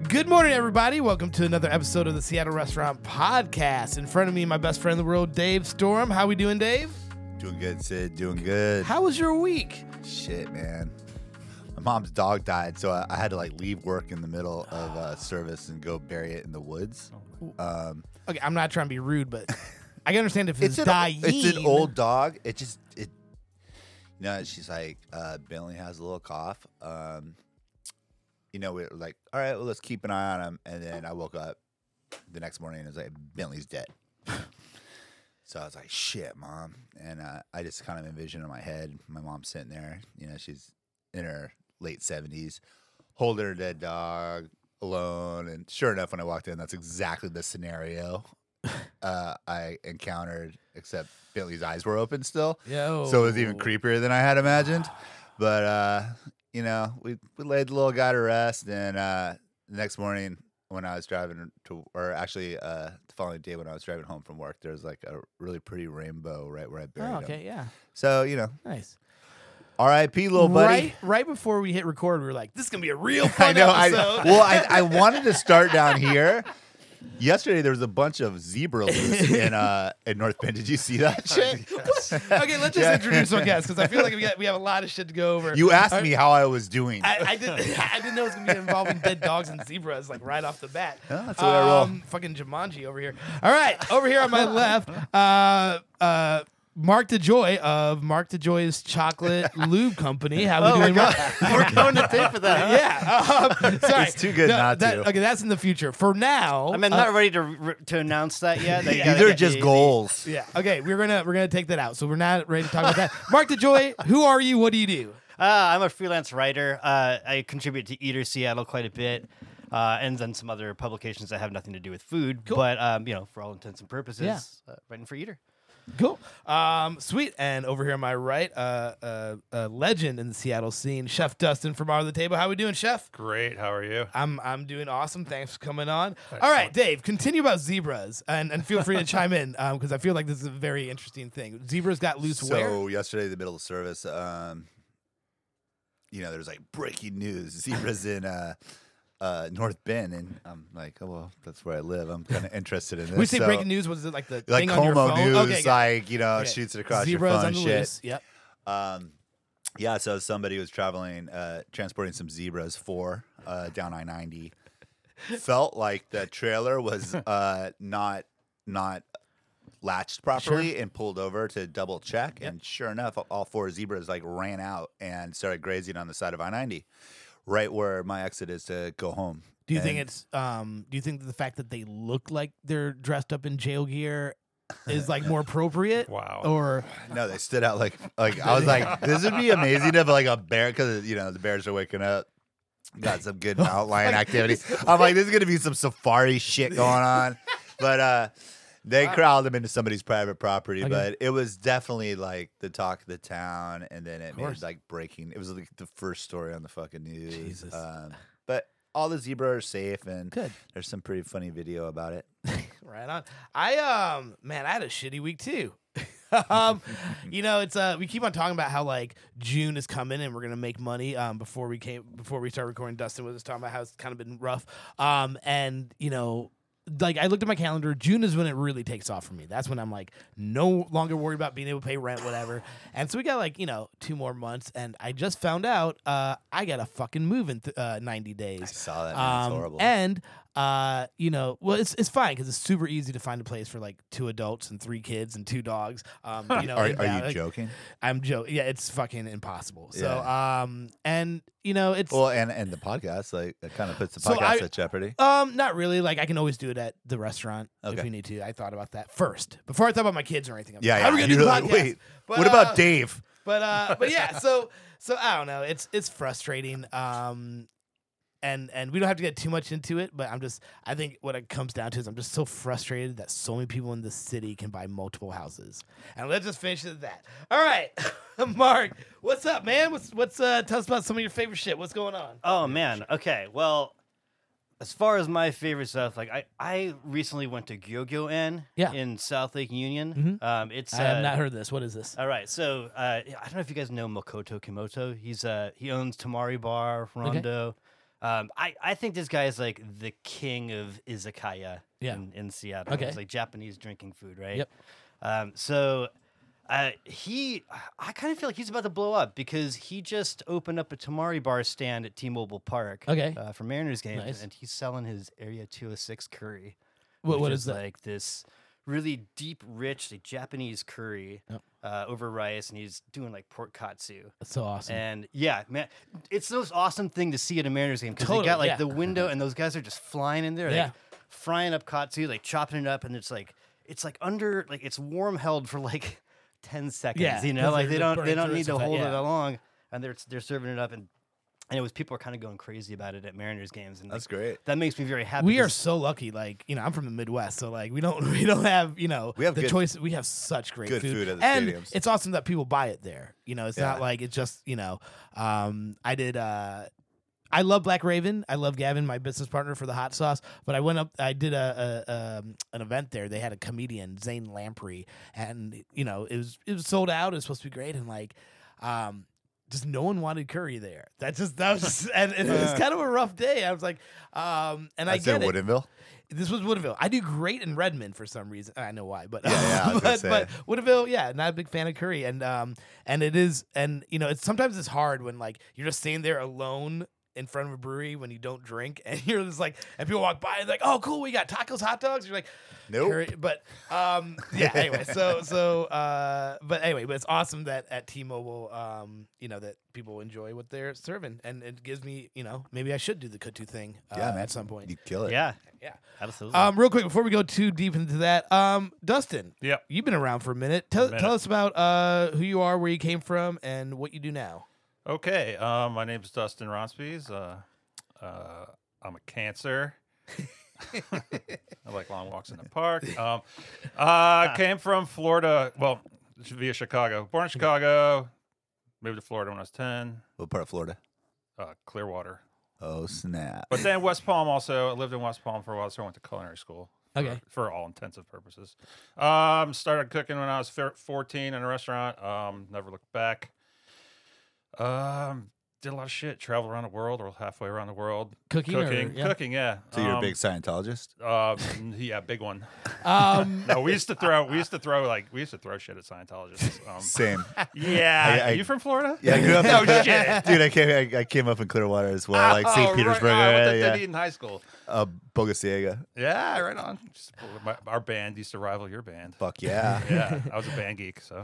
Good morning, everybody. Welcome to another episode of the Seattle Restaurant Podcast. In front of me, my best friend in the world, Dave Storm. How we doing, Dave? Doing good, Sid. Doing good. How was your week? Shit, man. My mom's dog died, so I had to leave work in the middle of service and go bury it in the woods. Okay, I'm not trying to be rude, but I can understand if it's dying. It's an old dog. She's like, Bentley has a little cough. We're like, all right, well, let's keep an eye on him. And then I woke up the next morning and it was like, Bentley's dead. So I was like, shit, Mom. And I just kind of envisioned in my head, my mom sitting there, she's in her late 70s, holding her dead dog alone. And sure enough, when I walked in, that's exactly the scenario I encountered, except Bentley's eyes were open still. Yo. So it was even creepier than I had imagined. But, we laid the little guy to rest. And the next morning when I was driving the following day when I was driving home from work, there was like a really pretty rainbow right where I buried him. Okay, yeah. So, Nice. R.I.P. little buddy. Right before we hit record, we were like, this is going to be a real fun episode. I wanted to start down here. Yesterday, there was a bunch of zebra loose in North Bend. Did you see that shit? Okay, let's just introduce our guest because I feel like we have a lot of shit to go over. You asked me how I was doing. I didn't know it was going to be involving dead dogs and zebras like right off the bat. Yeah, that's the way I roll. Fucking Jumanji over here. All right, over here on my left, Mark DeJoy of Mark DeJoy's Chocolate Lube Company. How we doing, Mark? We're going to pay for that. Huh? Yeah. Sorry. It's too good not to. Okay, that's in the future. For now, I'm not ready to announce that yet. These are just goals. Yeah. Okay, we're gonna take that out. So we're not ready to talk about that. Mark DeJoy, who are you? What do you do? I'm a freelance writer. I contribute to Eater Seattle quite a bit. And then some other publications that have nothing to do with food. Cool. But, for all intents and purposes, writing for Eater. Cool. Sweet. And over here on my right, a legend in the Seattle scene, Chef Dustin from Our the Table. How we doing, Chef? Great. How are you? I'm doing awesome. Thanks for coming on. Excellent. All right, Dave, continue about zebras and feel free to chime in because I feel like this is a very interesting thing. Zebras got loose where? So yesterday, in the middle of service, there's like breaking news. Zebras in North Bend, and I'm like, oh well, that's where I live. I'm kind of interested in this. When we say breaking news, was it like the like thing on your Como phone? News, Okay, okay. Shoots it across Zebras your phone, on the shit. loose. Yep. So somebody was transporting some zebras down I-90. Felt like the trailer was not latched properly and pulled over to double check, and sure enough, all four zebras ran out and started grazing on the side of I-90. Right where my exit is to go home. Do you think it's? Do you think that the fact that they look like they're dressed up in jail gear is more appropriate? Wow. Or no, they stood out like I was like, this would be amazing if a bear, because the bears are waking up, got some good outline activity. I'm like, this is gonna be some safari shit going on, but they corralled them into somebody's private property. Okay. But it was definitely the talk of the town, and then it course. made breaking. It was the first story on the fucking news. Jesus. But all the zebras are safe, and Good. there's some pretty funny video about it. right on. I had a shitty week too. It's we keep on talking about how June is coming and we're gonna make money. Before we start recording, Dustin was just talking about how it's kind of been rough. I looked at my calendar. June is when it really takes off for me. That's when I'm no longer worried about being able to pay rent, whatever. And so we got 2 more months, and I just found out I got to fucking move in 90 days. I saw that. Man. It's horrible. And it's fine because it's super easy to find a place for 2 adults and 3 kids and 2 dogs. Are you joking? I'm joking. Yeah, it's fucking impossible. So, Yeah. it's and the podcast it kind of puts the podcast at jeopardy. not really. I can always do it at the restaurant if we need to. I thought about that first before I thought about my kids or anything. I was like, how are we gonna do the podcast? Wait, But, what about Dave? But yeah. So I don't know. It's frustrating. And we don't have to get too much into it, but I think what it comes down to is I'm just so frustrated that so many people in the city can buy multiple houses. And let's just finish with that. All right, Mark, what's up, man? What's tell us about some of your favorite shit. What's going on? Oh, man. Okay. Well, as far as my favorite stuff, I recently went to Gyogyo Inn in South Lake Union. I have not heard this. What is this? All right. So I don't know if you guys know Makoto Kimoto. He owns Tamari Bar, Rondo. I think this guy is like the king of izakaya in Seattle. Okay. It's like Japanese drinking food, right? Yep. I kind of feel like he's about to blow up because he just opened up a tamari bar stand at T-Mobile Park. Okay. For Mariners games, Nice. and he's selling his Area 206 curry. What which is that? Like this really deep, rich like, Japanese curry over rice, and he's doing like pork katsu. That's so awesome. And yeah, man, it's the most awesome thing to see at a Mariners game because Totally, they got like yeah. the window, and those guys are just flying in there, like frying up katsu, like chopping it up, and it's like under like it's warm held for like 10 seconds. Yeah, you know, 'cause like they're they don't burning through need it to so hold fast, it that long, and they're serving it up, and it was people are kind of going crazy about it at Mariners games, and That's like, great. That makes me very happy. We are because- so lucky. Like, you know, I'm from the Midwest, so like we don't have, We have the good- choice. We have such great good food at the and stadiums. it's awesome that people buy it there. You know, it's not Yeah. like it's just, you know, I love Black Raven. I love Gavin, my business partner for the hot sauce. But I went up. I did an event there. They had a comedian, Zane Lamprey, and you know it was sold out. It was supposed to be great, and like, just no one wanted curry there. That was just, and it was kind of a rough day. I was like, and I That's get in it. Woodinville. This was Woodinville. I do great in Redmond for some reason. I know why, but Yeah, I was gonna but say. Woodinville, yeah, not a big fan of curry, and it is, and you know, it's sometimes it's hard when like you're just staying there alone in front of a brewery when you don't drink, and you're just like, and people walk by and like, oh, cool, we got tacos, hot dogs. You're like, Nope. curry. But yeah, anyway, but it's awesome that at T-Mobile, you know, that people enjoy what they're serving, and it gives me, you know, maybe I should do the kutu thing Yeah, man. at some point. You kill it. Yeah, Yeah. absolutely. Real quick before we go too deep into that, Dustin. Yep. You've been around for a minute. Tell us about who you are, where you came from, and what you do now. Okay. My name's Dustin Ronspies. I'm a Cancer. I like long walks in the park. Came from Florida. Well, via Chicago. Born in Chicago. Moved to Florida when I was 10. What part of Florida? Clearwater. Oh, snap. But then West Palm also. I lived in West Palm for a while, so I went to culinary school. Okay. For all intensive purposes. Started cooking when I was 14 in a restaurant. Never looked back. Did a lot of shit. Traveled around the world, or halfway around the world. Cooking, Cooking, yeah. So you're a big Scientologist? Yeah, big one. Um, No, we used to throw shit at Scientologists. Same. Yeah. I- Are you from Florida? Yeah, I grew up. No shit. Dude, I came up in Clearwater as well, like St. Oh, Petersburg right. I went to area. Dunedin High School. Bogosiega. Yeah, right on. Our band used to rival your band. Fuck yeah. Yeah, I was a band geek, so.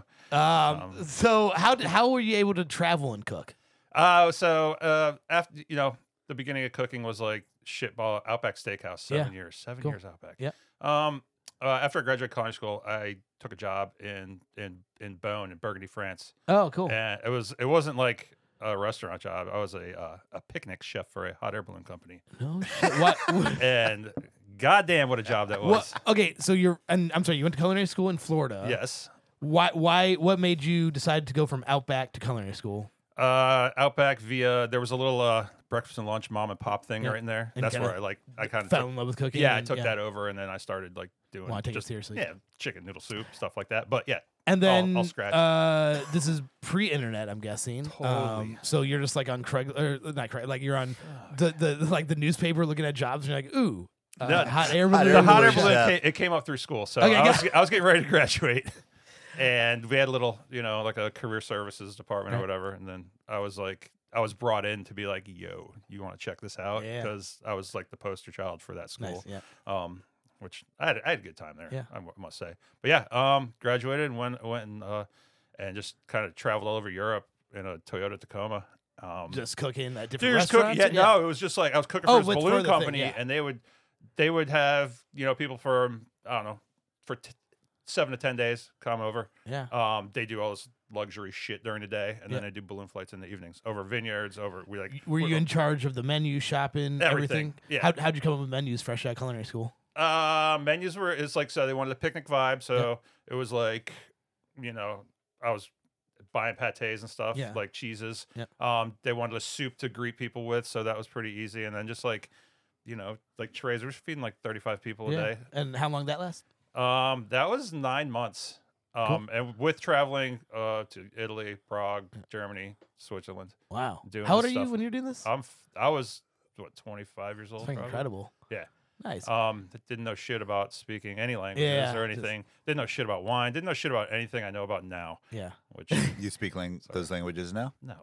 so how were you able to travel and cook? After the beginning of cooking was like shitball Outback Steakhouse. 7 years. 7 Cool. years Outback. Yeah. After I graduated culinary school, I took a job in Beaune in Burgundy, France. Oh, cool. And it wasn't like a restaurant job. I was a picnic chef for a hot air balloon company. No shit. What? And goddamn, what a job that was. Okay, so I'm sorry, you went to culinary school in Florida. Yes. Why? What made you decide to go from Outback to culinary school? Outback there was a little breakfast and lunch mom and pop thing right in there. And That's kinda where I kind of Fell in love with cooking. Yeah, I and- took that over, and then I started like doing. Wanna take it just, seriously. Yeah, chicken noodle soup, stuff like that. But yeah, And then I'll scratch. this is pre-internet, I'm guessing. Totally. So you're just like on Craigslist, or not Craigslist, like you're on the newspaper looking at jobs, and you're like, ooh, No, hot air hot balloon. the hot air balloon balloon chef. it came up through school, so Okay, I was getting ready to graduate, and we had a little, like a career services department or Right. whatever, and then I was brought in to be like, yo, you want to check this out? Yeah. Because I was like the poster child for that school. Nice, yeah. Which I had a good time there. Yeah. I must say. But yeah, graduated and went and just kind of traveled all over Europe in a Toyota Tacoma. Just cooking at different Dude, just restaurants. cooking. Yeah, no, it was just like I was cooking for this for balloon the company, thing, yeah. and they would have people from I don't know for 7 to 10 days come over. Yeah. They do all this luxury shit during the day, and Yeah. then they do balloon flights in the evenings over vineyards. Were you in charge of the menu, shopping, everything? Yeah. How'd you come up with menus fresh out of culinary school? Menus it's like, so they wanted a picnic vibe, so it was like, I was buying pâtés and stuff, Yeah. like cheeses. Yeah. They wanted a soup to greet people with, so that was pretty easy. And then just like, like trays, we were feeding like 35 people a day. And how long that last? That was 9 months. And with traveling to Italy, Prague, Germany, Switzerland. Wow. Doing How old are this you stuff. when you're doing this? I was what 25 years old. It's Probably. incredible. Yeah. Nice. Didn't know shit about speaking any languages Yeah, or anything. Didn't know shit about wine. Didn't know shit about anything I know about now. Yeah. Which You speak those languages now? no.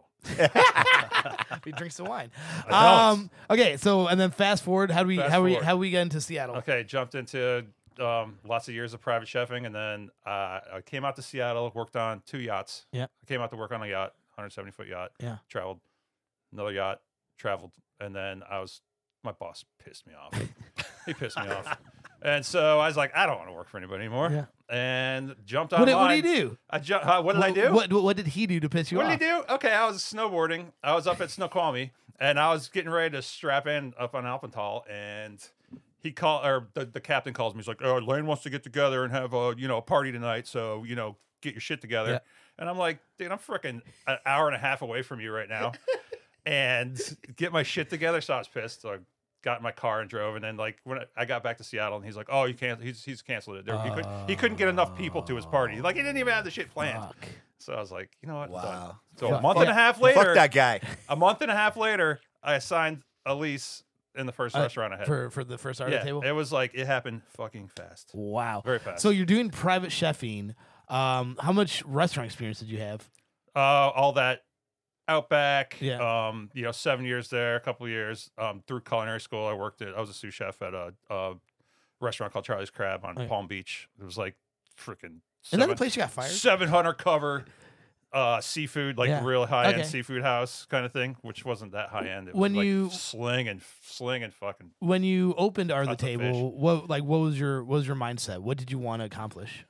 He drinks some wine. I don't. Okay, so and then fast forward, how we get into Seattle? Okay, jumped into lots of years of private chefing, and then I came out to Seattle, worked on 2 yachts. Yeah. I came out to work on a yacht, 170-foot yacht. Yeah. Traveled, another yacht, traveled, and then my boss pissed me off. He pissed me off. And so I was like, I don't want to work for anybody anymore. Yeah. And jumped What online. did he do? What did I do? What did he do to piss you What off? did he do? Okay, I was snowboarding. I was up at Snoqualmie, and I was getting ready to strap in up on Alpental, and he called, or the captain calls me. He's like, "Oh, Lane wants to get together and have a party tonight, so get your shit together." Yeah. And I'm like, "Dude, I'm freaking an hour and a half away from you right now, and get my shit together." So I was pissed. So I got in my car and drove, and then like when I got back to Seattle, and he's like, "Oh, you can't." He's canceled it. He couldn't get enough people to his party. Like he didn't even have the shit planned. Fuck. So I was like, you know what? Wow. Done. So Fuck. a month and a half later, Fuck that guy. a month and a half later, I signed a lease in the first restaurant I had. For the first art Yeah, of the table? it was like it happened fucking fast. Wow. Very fast. So you're doing private chefing. How much restaurant experience did you have? All that Outback. Yeah. 7 years there, a couple of years. Through culinary school, I was a sous chef at a restaurant called Charlie's Crab on Okay. Palm Beach. It was like freaking. Is that the place you got fired? 700 cover. Seafood, like Yeah. real high end Okay. seafood house kind of thing, which wasn't that high end. It When was like you- sling and fucking. When you opened Art of the Lots of Table, what was your mindset? What did you want to accomplish?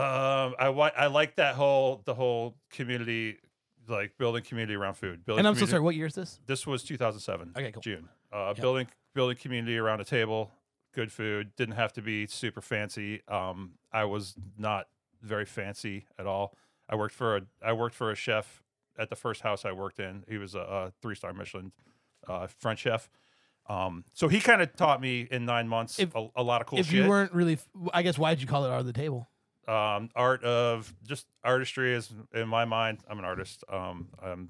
I like the whole community, like building community around food. And I'm so sorry. What year is this? This was 2007. Okay, cool. June. Building community around a table, good food. Didn't have to be super fancy. I was not very fancy at all. I worked for a chef at the first house I worked in. He was a 3-star Michelin French chef. So he kind of taught me in 9 months a lot of cool shit. If you weren't really, I guess, why did you call it Art of the Table? Art of just artistry is in my mind. I'm an artist. And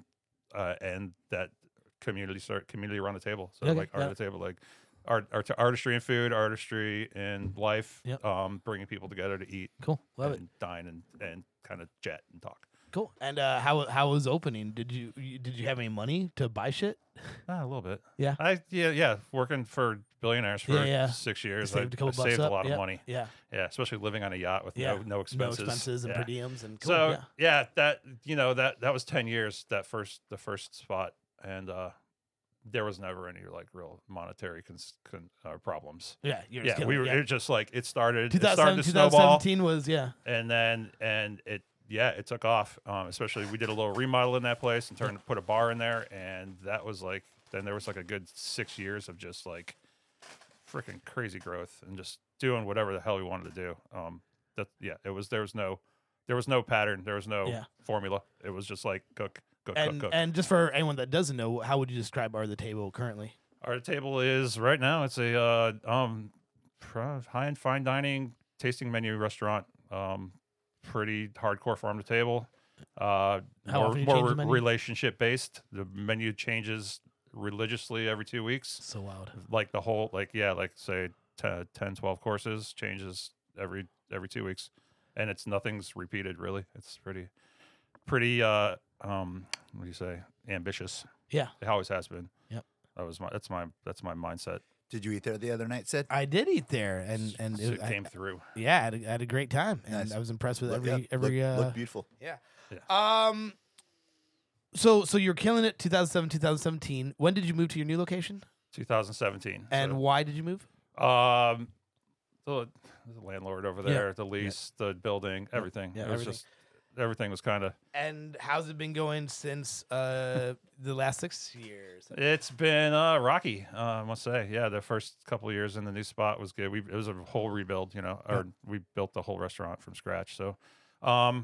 that community around the table. So Okay, like art of the table, like artistry in food, artistry in life. Yep. Bringing people together to eat, Cool. Love it. and dine and kind of chat and talk. Cool. And how was opening? Did you have any money to buy shit? A little bit. Yeah. Working for billionaires for Yeah. 6 years, Saved a couple I bucks saved a up. lot of Yep. money. Yeah. Yeah, especially living on a yacht with Yeah. no expenses. No expenses and Yeah. per diems and cool. So yeah. that was 10 years, the first spot, and there was never any like real monetary problems. Yeah. You're just Yeah, killing we it, were. yeah. It just like it started to 2017 was and then it took off. Especially we did a little remodel in that place and put a bar in there, and that was like then there was like a good 6 years of just like freaking crazy growth and just doing whatever the hell we wanted to do. There was no pattern, there was no formula. It was just like cook. And just for anyone that doesn't know, how would you describe Art of the Table currently? Our table is right now. It's a high-end fine dining tasting menu restaurant. Pretty hardcore farm to table. often you change the menu? Relationship based. The menu changes religiously every 2 weeks. So wild. Like the whole say 10, 12 courses changes every 2 weeks, and nothing's repeated really. It's pretty what do you say, ambitious. Yeah. It always has been. Yep. That's my mindset. Did you eat there the other night, Sid? I did eat there, and It came through. Yeah, I had a great time, and Nice. I was impressed with Look beautiful. Yeah. Yeah. So you're killing it. 2007, 2017. When did you move to your new location? 2017. And So, why did you move? the landlord over there, the lease, the building, everything. Yeah, it was everything. just everything was kind of. And how's it been going since the last 6 years? It's been rocky, I must say. Yeah, the first couple of years in the new spot was good. It was a whole rebuild, or we built the whole restaurant from scratch. So, I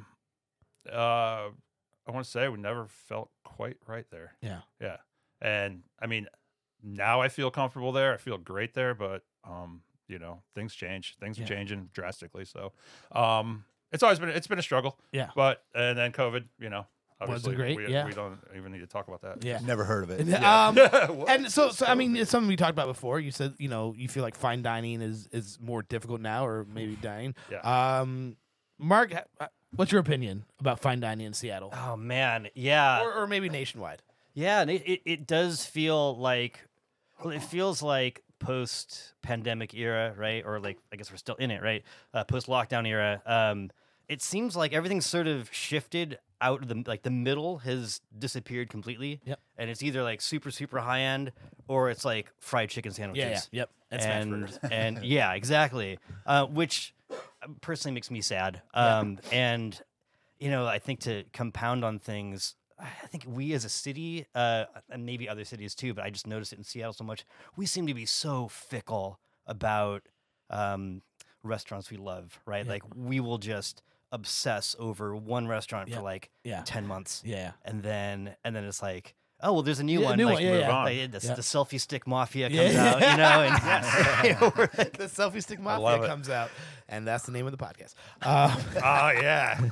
want to say we never felt quite right there. Yeah. Yeah, and I mean, now I feel comfortable there. I feel great there, but things change. Things are changing drastically. So, it's been a struggle. Yeah. But and then COVID, obviously great, we don't even need to talk about that. Yeah. Never heard of it. And so I mean, it's something we talked about before. You said, you feel like fine dining is more difficult now, or maybe dying. Yeah. Mark, what's your opinion about fine dining in Seattle, Oh man, yeah, or maybe nationwide? yeah. And it does feel like, well, it feels like post-pandemic era, right? Or like, I guess we're still in it, right? Post-lockdown era. It seems like everything's sort of shifted out of the middle has disappeared completely. Yep. And it's either like super, super high end, or it's like fried chicken sandwiches. Yeah. Yep. And smash burgers. And yeah, exactly. Which personally makes me sad. And I think to compound on things, I think we as a city, and maybe other cities too, but I just noticed it in Seattle so much. We seem to be so fickle about restaurants we love, right? Yeah. Like we will just obsess over one restaurant for like 10 months. Yeah. And then it's like, oh, well, there's a new one. New like, one, yeah. like, the selfie stick mafia comes out, and the selfie stick mafia comes out, and that's the name of the podcast. Yeah.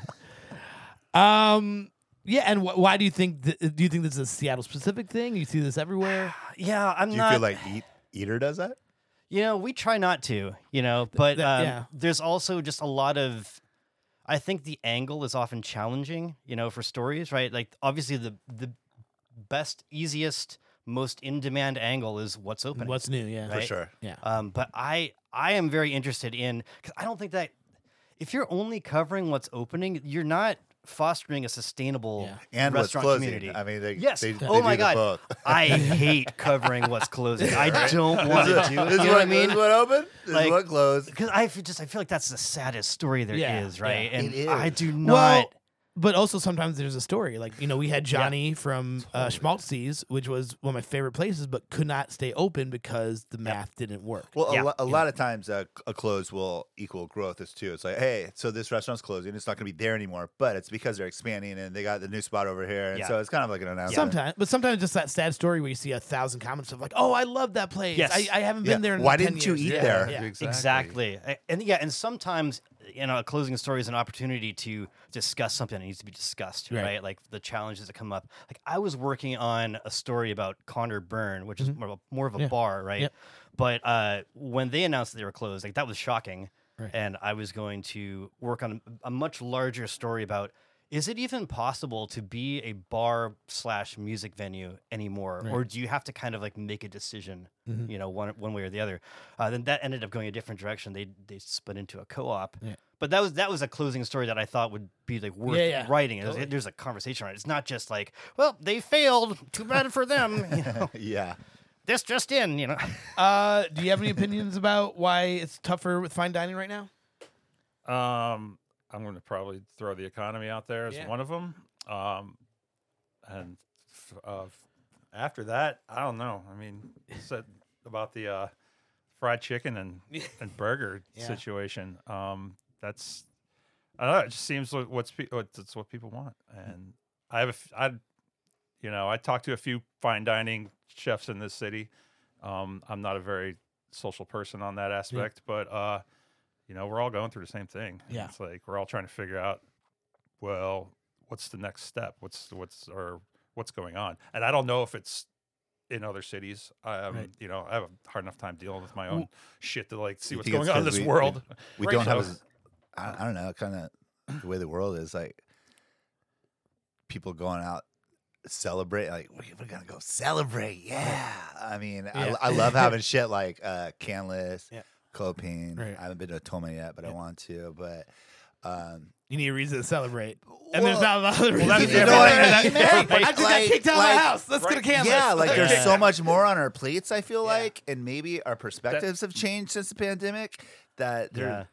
Yeah, and why do you think? Do you think this is a Seattle specific thing? You see this everywhere? Yeah, Do you feel like Eater does that? We try not to, but yeah. there's also just a lot of, I think the angle is often challenging, for stories, right? Like obviously the best, easiest, most in-demand angle is what's opening. What's new, yeah. Right? For sure. Yeah. But I am very interested in, because I don't think that if you're only covering what's opening, you're not fostering a sustainable And what's restaurant closing. community. I mean, they Oh my do God. both. I hate covering what's closing. I don't want to do it. This You know what I mean? This is what opened. This Like- is what closed. Because I feel like that's the saddest story there is, Yeah, right? yeah. And It is. I do not. Well, but also sometimes there's a story. Like, we had Johnny from Schmaltzy's, which was one of my favorite places, but could not stay open because the math didn't work. Well, Yeah. a lot of times a close will equal growth as too. It's like, hey, so this restaurant's closing. It's not going to be there anymore, but it's because they're expanding and they got the new spot over here. And Yeah. so it's kind of like an announcement. Sometimes just that sad story where you see 1,000 comments of like, oh, I love that place. Yes. I haven't been there in Why 10 didn't you years." eat Yeah, there? Yeah. Exactly. And sometimes, a closing story is an opportunity to discuss something that needs to be discussed, right? Like the challenges that come up. Like I was working on a story about Connor Byrne, which is more of a bar, right? Yep. But when they announced that they were closed, like that was shocking. Right. And I was going to work on a much larger story about, is it even possible to be a bar/music venue anymore? Right. Or do you have to kind of like make a decision, one way or the other? Then that ended up going a different direction. They split into a co-op. Yeah. But that was a closing story that I thought would be like worth writing. Totally. There's a conversation on it. It's not just like, well, they failed. Too bad for them. Yeah. This just in, Do you have any opinions about why it's tougher with fine dining right now? I'm going to probably throw the economy out there as one of them. And after that, I don't know. I mean, you said about the fried chicken and burger situation. That's, I don't know. It just seems like it's what people want. And I talked to a few fine dining chefs in this city. I'm not a very social person on that aspect, but we're all going through the same thing. Yeah. It's like we're all trying to figure out, well, what's the next step? What's going on? And I don't know if it's in other cities. I have a hard enough time dealing with my own shit to like see what's going on in this world. We don't have I don't know, kind of the way the world is, like people going out celebrate, like we're gonna go celebrate. Yeah. I mean, I love having shit like Canlis, Clopine. Right. I haven't been to Toma yet, but I want to. But you need a reason to celebrate. And there's not a lot of reasons. you know what I mean, man? I just got kicked out of my house. Let's go to Canlis. Yeah, like there's so much more on our plates, I feel like, and maybe our perspectives have changed since the pandemic. That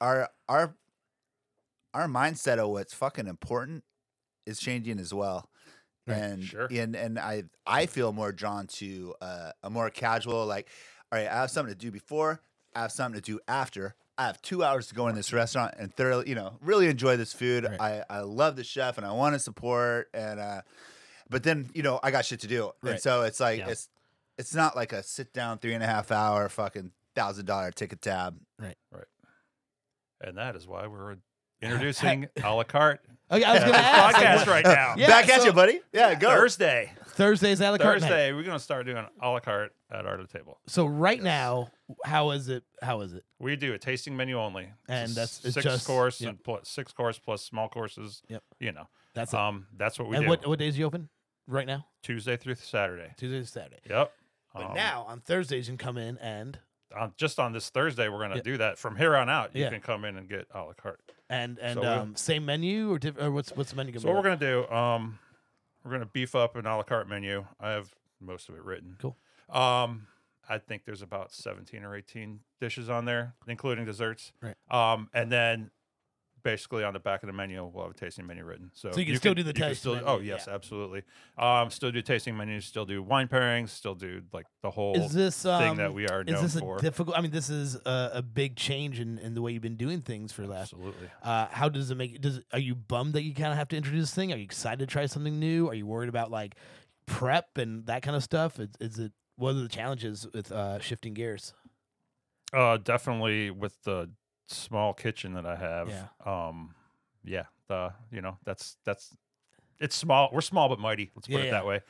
our mindset of what's fucking important is changing as well. Right. And Sure. and I feel more drawn to a more casual, like, all right, I have something to do before, I have something to do after. I have 2 hours to go in this restaurant and thoroughly, really enjoy this food. Right. I love the chef and I want to support, and but then I got shit to do, Right. and so it's like it's not like a sit down 3.5 hour fucking $1,000 ticket tab. Right. And that is why we're a Introducing a la carte Okay, I was going to ask. podcast right now. Yeah, Back at so- you, buddy. Yeah, go. Thursday. Thursday's a la carte night. Thursday, we're gonna start doing a la carte at Art of the Table. So right now, how is it? How is it? We do a tasting menu only, And It's it's six just- course yep. and plus 6 course plus small courses. Yep. You know, That's it. that's what we And do. what days you open right now? Tuesday through Saturday. Tuesday to Saturday. Yep. But now on Thursdays you can come in and Just on this Thursday, we're gonna Yeah. do that. From here on out, you Yeah. can come in and get a la carte. So same menu or what's the menu gonna So what be? we're gonna do, we're gonna beef up an a la carte menu. I have most of it written. Cool. I think there's about 17 or 18 dishes on there, including desserts. Right. And then basically on the back of the menu, we'll have a tasting menu written. So you can still do the you can tasting still- menu, Oh yes, yeah. absolutely. Still do tasting menus, still do wine pairings, still do like the whole Is this thing that we are is known this for. a difficult? I mean, this is a big change in the way you've been doing things for the last. Absolutely. How does it make? Are you bummed that you kind of have to introduce this thing? Are you excited to try something new? Are you worried about like prep and that kind of stuff? Is it what are the challenges with shifting gears? Definitely with the small kitchen that I have. Yeah. That's it's small. We're small but mighty. Let's put Yeah, it that way.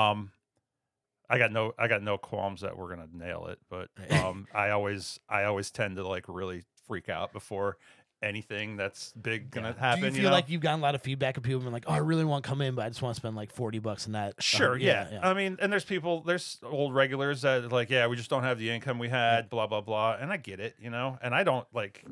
I got no qualms that we're gonna nail it, but I always tend to like really freak out before anything that's big gonna happen. Do you feel like you've gotten a lot of feedback of people being like, "Oh, I really want to come in, but I just want to spend like $40 on that." Sure, yeah. I mean, and there's old regulars that like, yeah, we just don't have the income we had, blah blah blah, and I get it, and I don't like,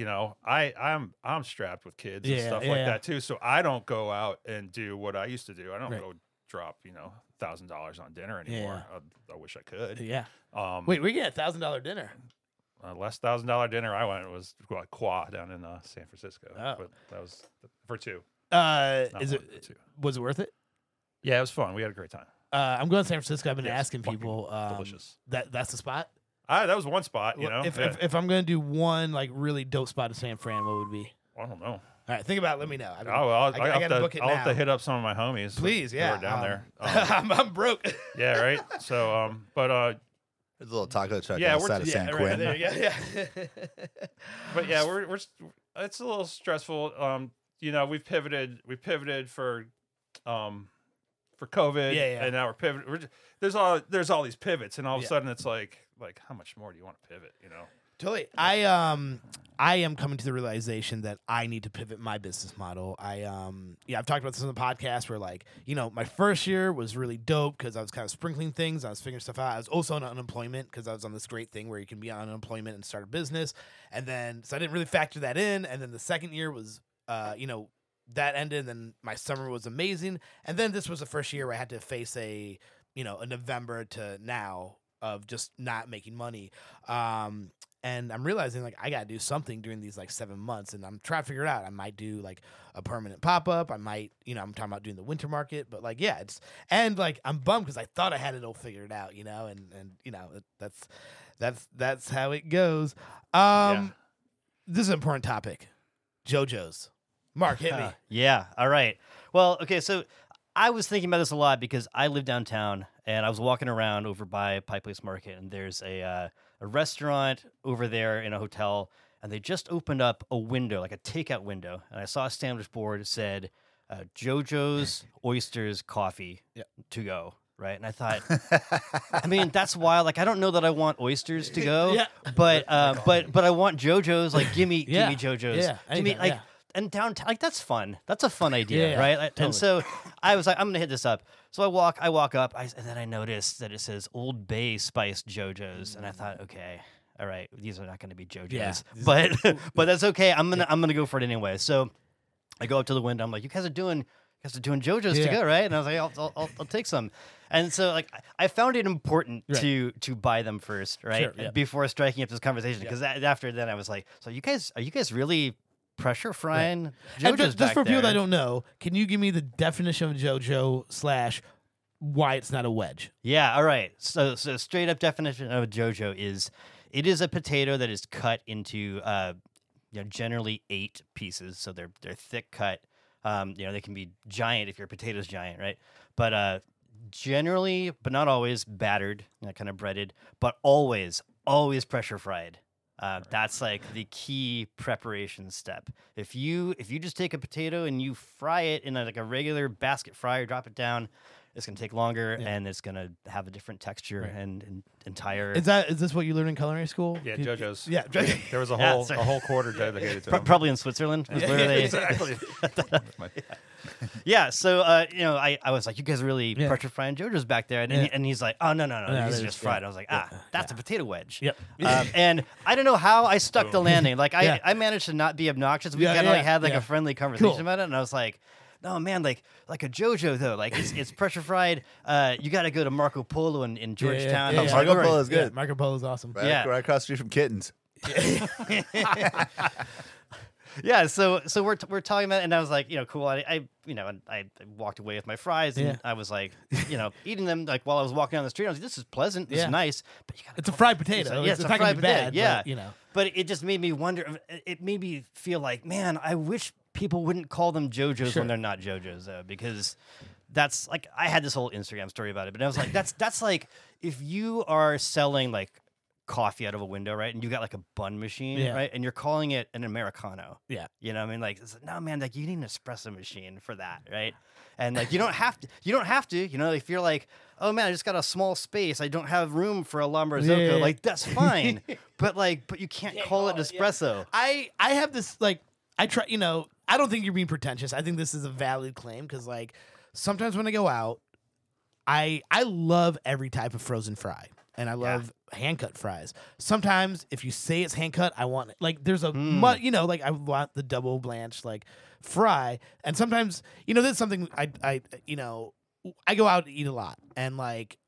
I'm strapped with kids and stuff like that too, so I don't go out and do what I used to do. I don't go drop $1,000 on dinner anymore. I wish I could. Yeah. Wait, we get $1,000 dinner. Last $1,000 dinner I went was Qua down in San Francisco. Oh. But that was for two. Was Not one, for two. it worth it? Yeah, it was fun. We had a great time. I'm going to San Francisco. I've been Yes, asking fucking people. delicious. That's the spot. That was one spot. If I'm going to do one like really dope spot in San Fran, what would be? I don't know. All right, think about it. Let me know. I'll I gotta book it I'll have to now. hit up some of my homies. Please, who yeah. are down there. I'm broke. Yeah, right. So, but There's a little taco truck Yeah, we're- outside of San right, Quentin. there you go. Yeah. but yeah, we're it's a little stressful. We've pivoted for COVID. Yeah. And now we're pivoting. There's all these pivots, and all of a sudden it's like how much more do you want to pivot? Totally. I am coming to the realization that I need to pivot my business model. I've talked about this on the podcast where my first year was really dope because I was kind of sprinkling things. I was figuring stuff out. I was also on unemployment because I was on this great thing where you can be on unemployment and start a business. And then, so I didn't really factor that in. And then the second year was, that ended. And then my summer was amazing. And then this was the first year where I had to face a November to now of just not making money. And I'm realizing I got to do something during these 7 months, and I'm trying to figure it out. I might do a permanent pop up. I might, I'm talking about doing the winter market, but I'm bummed because I thought I had it all figured out, and that's how it goes. This is an important topic. JoJo's. Mark, hit me. Yeah. All right. Well, okay. So I was thinking about this a lot because I live downtown and I was walking around over by Pike Place Market, and there's a restaurant over there in a hotel, and they just opened up a window, like a takeout window, and I saw a sandwich board that said JoJo's Oysters Coffee to go. Right. And I thought, I mean, that's wild. I don't know that I want oysters to go, but I want JoJo's. Give me JoJo's. Yeah. Give me Anything, and downtown, that's fun. That's a fun idea, Yeah, right? totally. And so I was like, I'm gonna hit this up. So I walk up, and then I noticed that it says Old Bay spiced JoJo's, and I thought, okay, all right, these are not gonna be JoJo's, Yeah. but that's okay. I'm gonna go for it anyway. So I go up to the window. I'm like, you guys are doing JoJo's to go, right? And I was like, I'll take some. And so I found it important to buy them first, right? Sure, yeah. Before striking up this conversation, because after then I was like, so are you guys really pressure frying JoJo's And just back for people there? that don't know, can you give me the definition of JoJo / why it's not a wedge? Yeah, all right. So straight up definition of JoJo is it is a potato that is cut into generally 8 pieces, so they're thick cut. They can be giant if your potato's giant, right? But generally, but not always, battered, kind of breaded, but always pressure fried. That's like the key preparation step. If you just take a potato and you fry it in like a regular basket fryer, drop it down, it's gonna take longer and it's gonna have a different texture and entire. Is this what you learned in culinary school? Yeah, Did- JoJo's. Yeah, There was a Yeah, whole sorry. a whole quarter dedicated to them. Probably in Switzerland. Was where they, Exactly. Yeah, so I was like, you guys are really Yeah. pressure frying JoJo's back there, and, Yeah. and he's like, oh no, No, these are there's- just fried. yeah. I was like, that's a potato wedge. Yep. And I don't know how I stuck the landing. Like Yeah. I managed to not be obnoxious. We Yeah, kind of yeah, like had like yeah. a friendly conversation Cool. about it, and I was like, no man, like a JoJo though, like it's pressure fried. You got to go to Marco Polo in Georgetown. yeah. I was Marco like, all right. Polo is good. Yeah, Marco Polo is awesome. Right, Yeah. right across the street from Kittens. Yeah, so we're talking about it, and I was like, cool. I walked away with my fries, and Yeah. I was like, eating them like while I was walking down the street. I was like, this is pleasant, this Yeah. is nice, but you got It's a fried potato. Yeah, it's, it's not a gonna fried be potato. bad. Yeah, but, you know. But it just made me wonder. It made me feel like, man, I wish people wouldn't call them JoJo's Sure. when they're not JoJo's, though, because that's like I had this whole Instagram story about it, but I was like, that's like if you are selling like coffee out of a window, right, and you got like a bun machine, Yeah. right, and you're calling it an Americano. Yeah. You know what I mean? Like, no, man, like you need an espresso machine for that, right? And like you don't have to, if you're like, oh man, I just got a small space, I don't have room for a Lamborghini, Yeah. like that's fine. but you can't call it espresso. I have this like I try. I don't think you're being pretentious. I think this is a valid claim because like sometimes when I go out, I love every type of frozen fry. And I love hand cut fries. Sometimes, if you say it's hand cut, I want like there's a like I want the double blanch like fry. And sometimes, this is something I go out to eat a lot, and like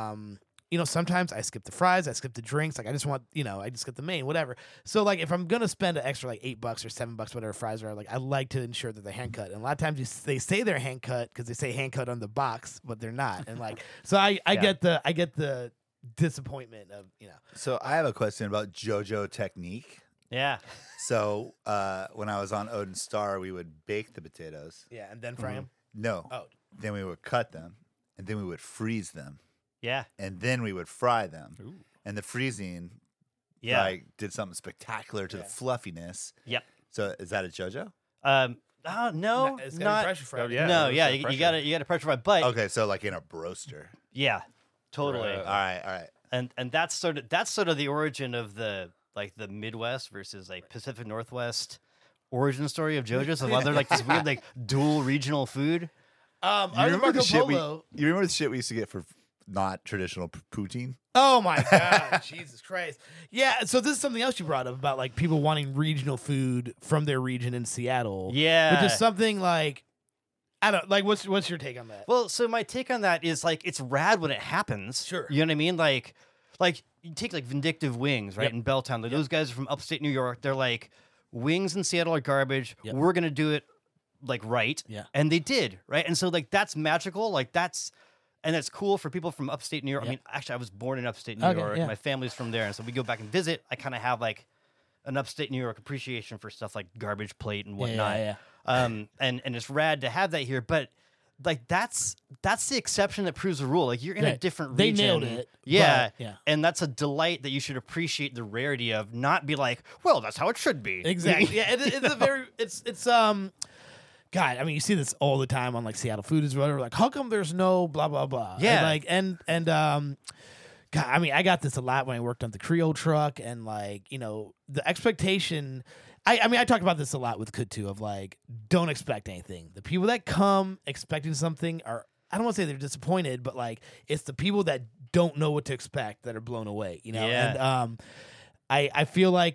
sometimes I skip the fries, I skip the drinks. Like I just want I just get the main whatever. So like if I'm gonna spend an extra like $8 or $7 whatever fries are, like I like to ensure that they're hand cut. And a lot of times they say they're hand cut because they say hand cut on the box, but they're not. And like so I get the disappointment of So I have a question about JoJo technique. Yeah. So when I was on Odin Star, we would bake the potatoes. and then fry them. No. Oh. Then we would cut them, and then we would freeze them, Yeah. and then we would fry them. And the freezing, Yeah. like, did something spectacular to the fluffiness. Yep. So is that a JoJo? Oh no, It's gotta be not. pressure fried. Oh, yeah. No, it was yeah, the you pressure. gotta pressure fry, but Okay, so like in a broaster. yeah, totally. Right. All right. And that's sort of the origin of the Midwest versus like Pacific Northwest origin story of JoJo's. Of other like this weird like dual regional food. Other You remember, Marco the shit Polo. you remember the shit we used to get for not traditional poutine? Oh my god, Jesus Christ! Yeah, so this is something else you brought up about like people wanting regional food from their region in Seattle. Yeah. which is something like I don't like. What's your take on that? Well, so my take on that is like it's rad when it happens. Sure. You know what I mean? Like you take like Vindictive Wings, right, Yep. in Belltown. Like, those guys are from upstate New York. They're like, wings in Seattle are garbage. Yep. We're gonna do it like right. Yeah. And they did, right? And so like that's magical. Like that's cool for people from upstate New York. I Yeah. mean, actually I was born in upstate New Okay, York. yeah. My family's from there. And so we go back and visit. I kind of have like an upstate New York appreciation for stuff like Garbage Plate and whatnot. yeah. And it's rad to have that here, but like that's the exception that proves the rule. Like you're in a Right. different They region. nailed it, Yeah. but, yeah. And that's a delight that you should appreciate the rarity of, not be like, well, that's how it should be. Exactly. Yeah, it's a very it's God, I mean, you see this all the time on like Seattle Food is whatever. Like, how come there's no blah blah blah? Yeah. and God, I mean, I got this a lot when I worked on the Creole truck, and like the expectation. I mean, I talk about this a lot with Kud too, of like, don't expect anything. The people that come expecting something are, I don't want to say they're disappointed, but like it's the people that don't know what to expect that are blown away. Yeah. And I feel like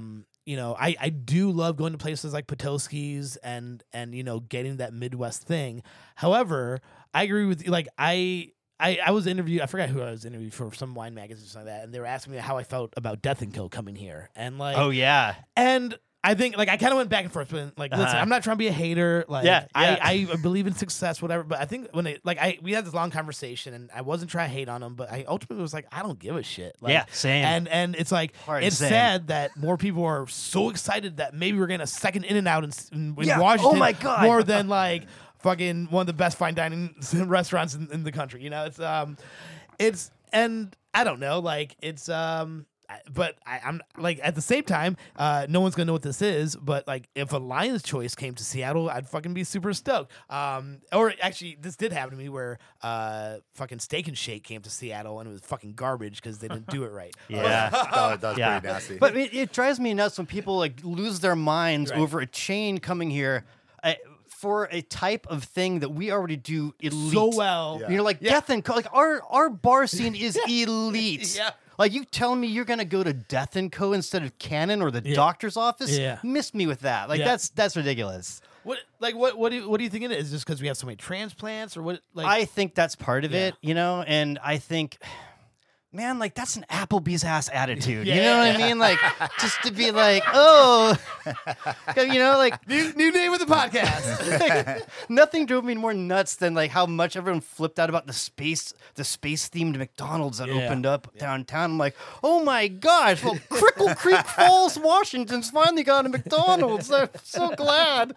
I do love going to places like Petoskey's and getting that Midwest thing. However, I agree with you. Like I was interviewed. I forgot who I was interviewed for some wine magazine or something like that, and they were asking me how I felt about Death and Co coming here, and like, Oh yeah. and I think like I kind of went back and forth, but like, listen, I'm not trying to be a hater. Like, Yeah. I believe in success, whatever. But I think when we had this long conversation, and I wasn't trying to hate on them, but I ultimately was like, I don't give a shit. Like, Yeah, same. And it's like Hard it's same. sad that more people are so excited that maybe we're getting a second In-N-Out in Yeah. Washington. Oh my God. More than like fucking one of the best fine dining restaurants in the country. It's and I don't know, like it's I'm like at the same time, no one's gonna know what this is. But like, if a Lion's Choice came to Seattle, I'd fucking be super stoked. Or actually, this did happen to me where fucking Steak and Shake came to Seattle and it was fucking garbage because they didn't do it right. Yeah. that was Yeah. pretty nasty. But it drives me nuts when people like lose their minds Right. over a chain coming here for a type of thing that we already do elite. So well. Yeah. You're like Yeah. Death and Co. Like our bar scene is elite. Yeah. Like you telling me you're gonna go to Death and Co. instead of Canon or the doctor's office? Yeah. Miss me with that. Like Yeah. that's ridiculous. What do you think it is? Just because we have so many transplants, or what? Like, I think that's part of Yeah. it, you know, and I think, man, like that's an Applebee's ass attitude. You Yeah. know what I mean? Like just to be like, oh, you know, like new name of the podcast. nothing drove me more nuts than like how much everyone flipped out about the space themed McDonald's that Yeah. opened up downtown. I'm like, oh my gosh, well, Crickle Creek Falls, Washington's finally got a McDonald's. I'm so glad.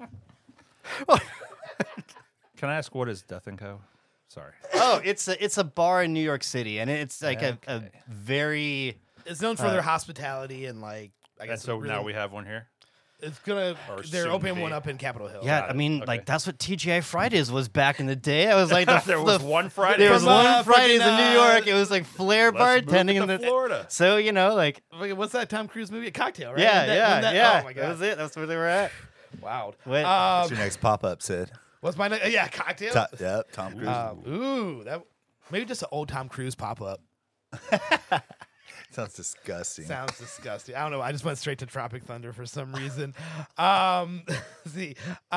Can I ask what is Death and Co? Sorry. Oh, it's a bar in New York City, and it's like a Okay. very It's known for their hospitality and like. I And guess so really- now we have one here. it's gonna. Or They're soon opening be. one up in Capitol Hill. yeah. Got I it. mean, Okay. like that's what TGI Fridays was back in the day. I was like, the, There was one Friday. There was From, one Fridays fucking, in New York. It was like flair Let's move bartending it in to the Florida. So you know, like Wait, what's that Tom Cruise movie? A Cocktail, right? yeah, Wasn't yeah, that- yeah. Oh my That god. was it. That's where they were at. Wow. What? What's your next pop-up, Sid? What's my next? Yeah, Cocktail. Yep, Tom Cruise. Ooh, that maybe just an old Tom Cruise pop up. Sounds disgusting. Sounds disgusting. I don't know. I just went straight to Tropic Thunder for some reason. let's see.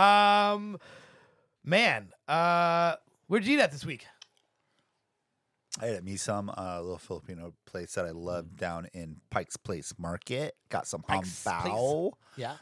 Man, where'd you eat at this week? I had me some little Filipino place that I love down in Pike's Place Market. Got some Pike's hambao. Yeah.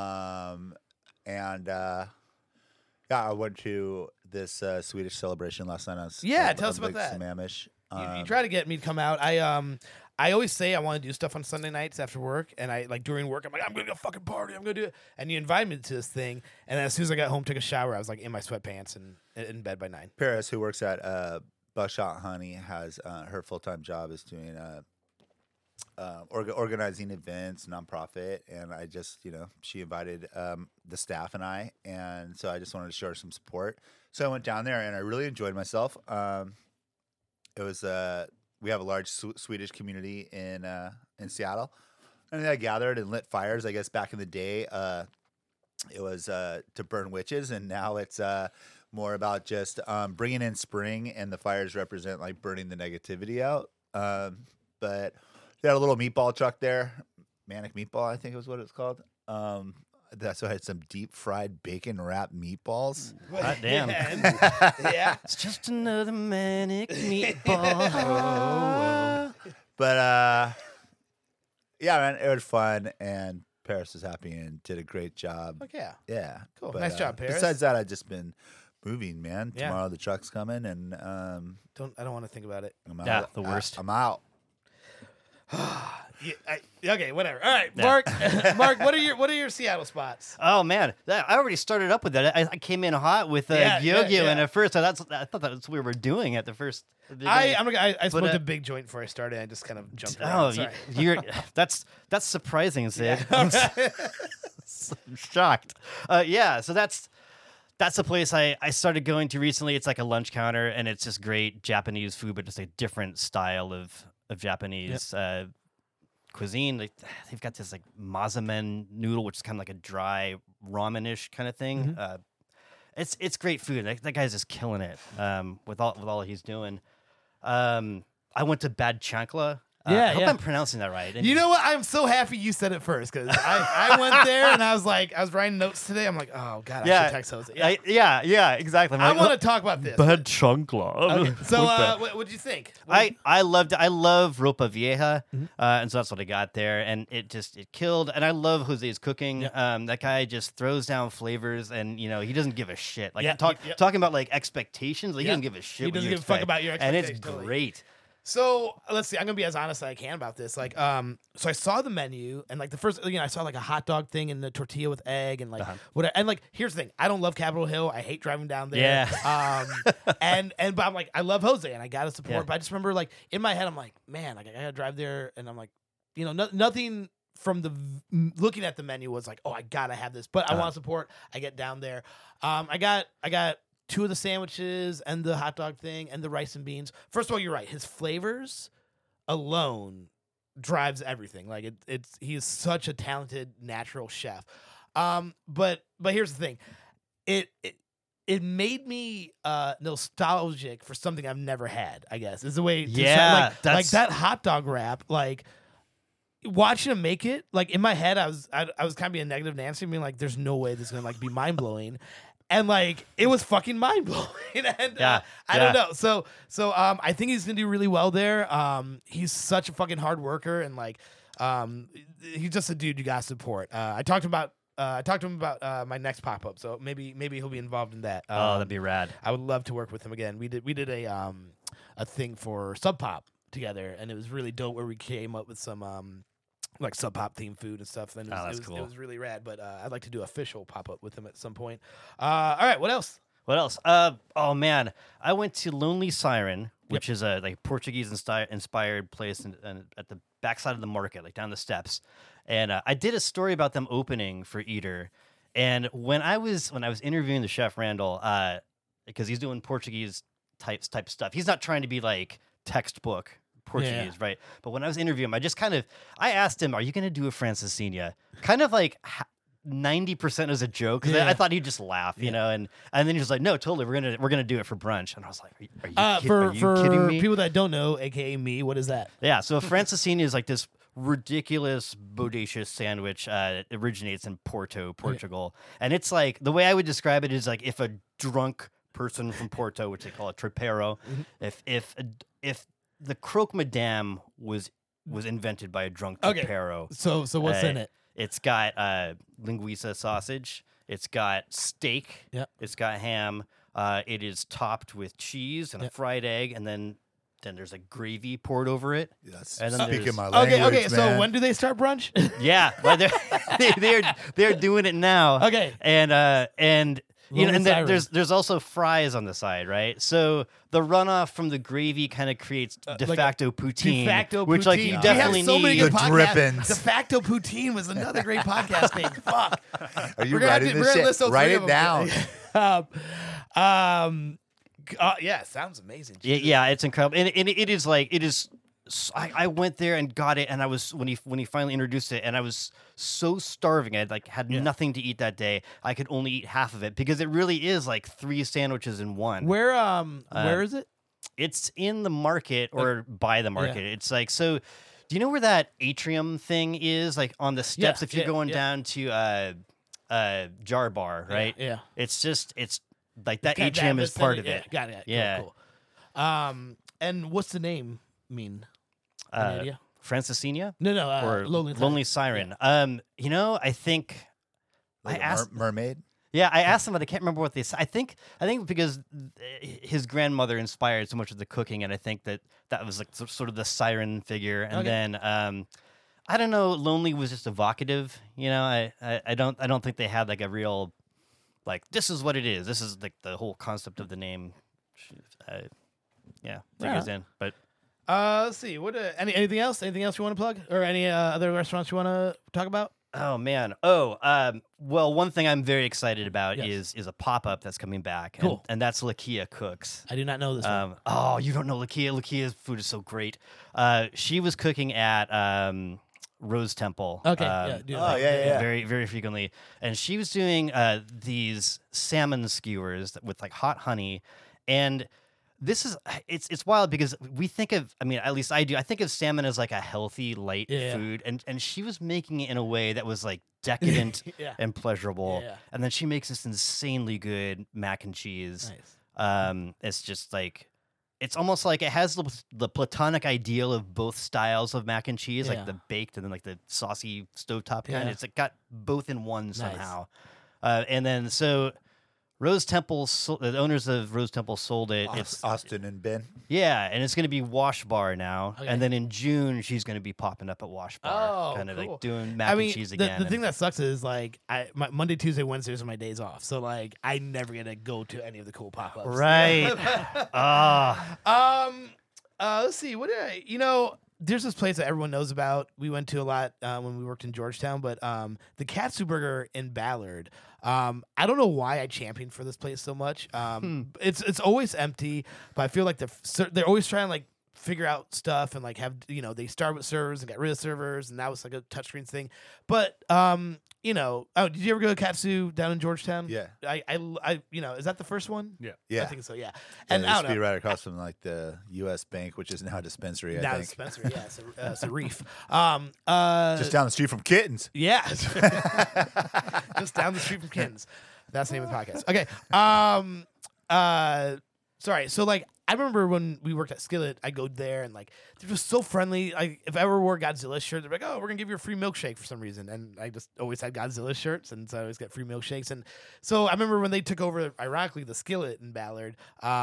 And yeah, I went to this Swedish celebration last night. Yeah, tell us about that. Sammamish. You try to get me to come out. I always say I want to do stuff on Sunday nights after work, and I like during work I'm like, I'm gonna go fucking party, I'm gonna do it. And you invited me to this thing, and then as soon as I got home, took a shower, I was like in my sweatpants and in bed by 9. Paris, who works at Buckshot Honey, has her full-time job is doing organizing events, nonprofit, and I just, she invited the staff and I, and so I just wanted to show her some support. So I went down there, and I really enjoyed myself. It was we have a large Swedish community in Seattle, and I gathered and lit fires. I guess back in the day, it was to burn witches, and now it's more about just bringing in spring, and the fires represent like burning the negativity out. But they had a little meatball truck there, Manic Meatball, I think it was what it's called. So I had some deep fried bacon wrapped meatballs. Hot damn. Yeah. It's just another manic meatball. But yeah, man, it was fun, and Paris was happy and did a great job. Okay. Yeah. Yeah, Cool. But, Nice job, Paris. Besides that, I've just been moving, man. Yeah. Tomorrow the truck's coming, and I don't want to think about it. I'm out. Yeah, the worst. I'm out. Yeah, okay, whatever. All right, Yeah. Mark. Mark, what are your Seattle spots? Oh man, I already started up with that. I came in hot with Yeah, Gyo-Gyo, yeah. and at first I thought that's what we were doing at the first. I smoked But, a big joint before I started. I just kind of jumped Oh, around. Sorry. you're that's surprising, Sid. I'm so shocked. Yeah, so that's a place I started going to recently. It's like a lunch counter, and it's just great Japanese food, but just a different style of Japanese cuisine. They've got this like mazamen noodle, which is kind of like a dry ramen-ish kind of thing. It's great food. That guy's just killing it with all he's doing. I went to Bad Chankla. Yeah, I hope yeah. I'm pronouncing that right. And You know what? I'm so happy you said it first because I went there and I was writing notes today. I'm like, oh god, I Yeah. should text Jose. yeah, exactly. I want to talk about this. Bad Chankla. Okay, so, what did you think? I loved it. I love Ropa Vieja, and so that's what I got there, and it killed. And I love Jose's cooking. That guy just throws down flavors, and he doesn't give a shit. Like Yeah, talking about like expectations, like he Yeah. doesn't give a shit. He what doesn't you give a fuck expect. about your and it's expectations, totally. great. So let's see. I'm gonna be as honest as I can about this. Like, so I saw the menu and like the first, I saw like a hot dog thing and the tortilla with egg and like whatever. And like, here's the thing: I don't love Capitol Hill. I hate driving down there. Yeah. But I'm like, I love Jose and I gotta support. Yeah. But I just remember like in my head, I'm like, man, like I gotta drive there, and I'm like, nothing from looking at the menu was like, oh, I gotta have this, but I want to support. I get down there. I got 2 of the sandwiches and the hot dog thing and the rice and beans. First of all, you're right. His flavors alone drives everything. Like he's such a talented natural chef. But here's the thing. It made me nostalgic for something I've never had, I guess. Is the way to Yeah, like that hot dog wrap, like watching him make it, like in my head I was kind of being negative Nancy, being like, there's no way this is gonna like be mind blowing. And like it was fucking mind blowing, and I don't know. So I think he's gonna do really well there. He's such a fucking hard worker, and like he's just a dude you gotta support. I talked to him about my next pop up, so maybe he'll be involved in that. Oh, that'd be rad. I would love to work with him again. We did a thing for Sub Pop together, and it was really dope. Where we came up with some like Sub Pop themed food and stuff. And that's cool. It was really rad. But I'd like to do official pop up with him at some point. All right, what else? What else? Oh man, I went to Lonely Siren, which is a like Portuguese inspired place at the backside of the market, like down the steps. And I did a story about them opening for Eater. And when I was interviewing the chef Randall, because he's doing Portuguese type stuff, he's not trying to be like textbook Portuguese, right? But when I was interviewing him, I asked him, "Are you going to do a Francesinha?" Kind of like 90% as a joke, because I thought he'd just laugh, you know, and then he was like, "No, totally, we're gonna do it for brunch." And I was like, "Are you kidding me?" People that don't know, aka me, what is that? Yeah, so a Francesinha is like this ridiculous bodacious sandwich. It originates in Porto, Portugal, and it's like, the way I would describe it is like if a drunk person from Porto, which they call a tropeiro, if the croque madame was invented by a drunk tropeiro. So what's in it? It's got linguiça sausage. It's got steak. Yep. It's got ham. It is topped with cheese and a fried egg, and then there's a gravy poured over it. Yes. And then Speaking my language, Okay. man. So when do they start brunch? Yeah, well, they're doing it now. Okay. And you know, and Siren. there's also fries on the side, right? So the runoff from the gravy kind of creates de like facto poutine, De facto which poutine. like you definitely we have so many need. good The podcasts. drippings. De facto poutine was another great podcast name. Fuck. Are you We're gonna have writing to- we're this gonna list shit? all Write three it of down. them. Yeah, sounds amazing. Yeah, it's incredible, and it is like it is. I went there and got it, and I was when he finally introduced it, and I was so starving. I had nothing to eat that day. I could only eat half of it because it really is like 3 sandwiches in one. Where is it? It's in the market or by the market. It's like, so. Do you know where that atrium thing is? Like on the steps, if you're going down to Jar Bar, right? Yeah. It's like that atrium is part of it. Got it. Yeah. Cool. And what's the name mean? Any idea? Francesinha? No. Or Lonely Siren. You know, I think I asked. Mermaid. Yeah, I asked them, but I can't remember what they said. I think because his grandmother inspired so much of the cooking, and I think that was like sort of the siren figure. And then I don't know, Lonely was just evocative. You know, I don't think they had like a real like, this is what it is. This is like the whole concept of the name. Figures in. But let's see. What anything else? Anything else you want to plug, or any other restaurants you want to talk about? oh man, well, one thing I'm very excited about Yes. is a pop up that's coming back, Cool. and that's Lakia Cooks. I do not know this one. Oh, you don't know Lakia? Lakia's food is so great. She was cooking at Rose Temple. Okay. yeah. Very, very frequently. And she was doing these salmon skewers with like hot honey. And this is, it's wild because we think of, I mean, at least I do, I think of salmon as like a healthy, light food. And she was making it in a way that was like decadent Yeah. and pleasurable. Yeah. And then she makes this insanely good mac and cheese. Nice. It's just like, it's almost like it has the platonic ideal of both styles of mac and cheese, Yeah. like the baked and then like the saucy stovetop kind. Yeah. It's like got both in one somehow. And then so Rose Temple, the owners of Rose Temple sold it. It's Austin and Ben. yeah, and it's going to be Wash Bar now. Okay. And then in June she's going to be popping up at Wash Bar, Oh, kind of cool. like doing mac and cheese again. The thing that sucks is like my Monday, Tuesday, Wednesdays are my days off, so like I never get to go to any of the cool pop ups. right. Let's see. What did there's this place that everyone knows about. We went to a lot when we worked in Georgetown, but the Katsu Burger in Ballard. I don't know why I championed for this place so much. It's always empty, but I feel like they're always trying to like figure out stuff and like have they start with servers and get rid of servers, and that was like a touchscreens thing. But did you ever go to Katsu down in Georgetown? Yeah. I is that the first one? Yeah. I think so. Yeah, And and it I used don't to be know. right across from like the U.S. Bank, which is now a dispensary. I Now think Spencer, yeah, it's a reef. just down the street from Kittens. Yeah. Just down the street from Kittens. That's the name of the podcast. Okay. Sorry. So like I remember when we worked at Skillet, I go there and like they're just so friendly. Like if I ever wore a Godzilla shirt, they're like, "Oh, we're gonna give you a free milkshake for some reason." And I just always had Godzilla shirts, and so I always get free milkshakes. And so I remember when they took over, ironically, the Skillet in Ballard.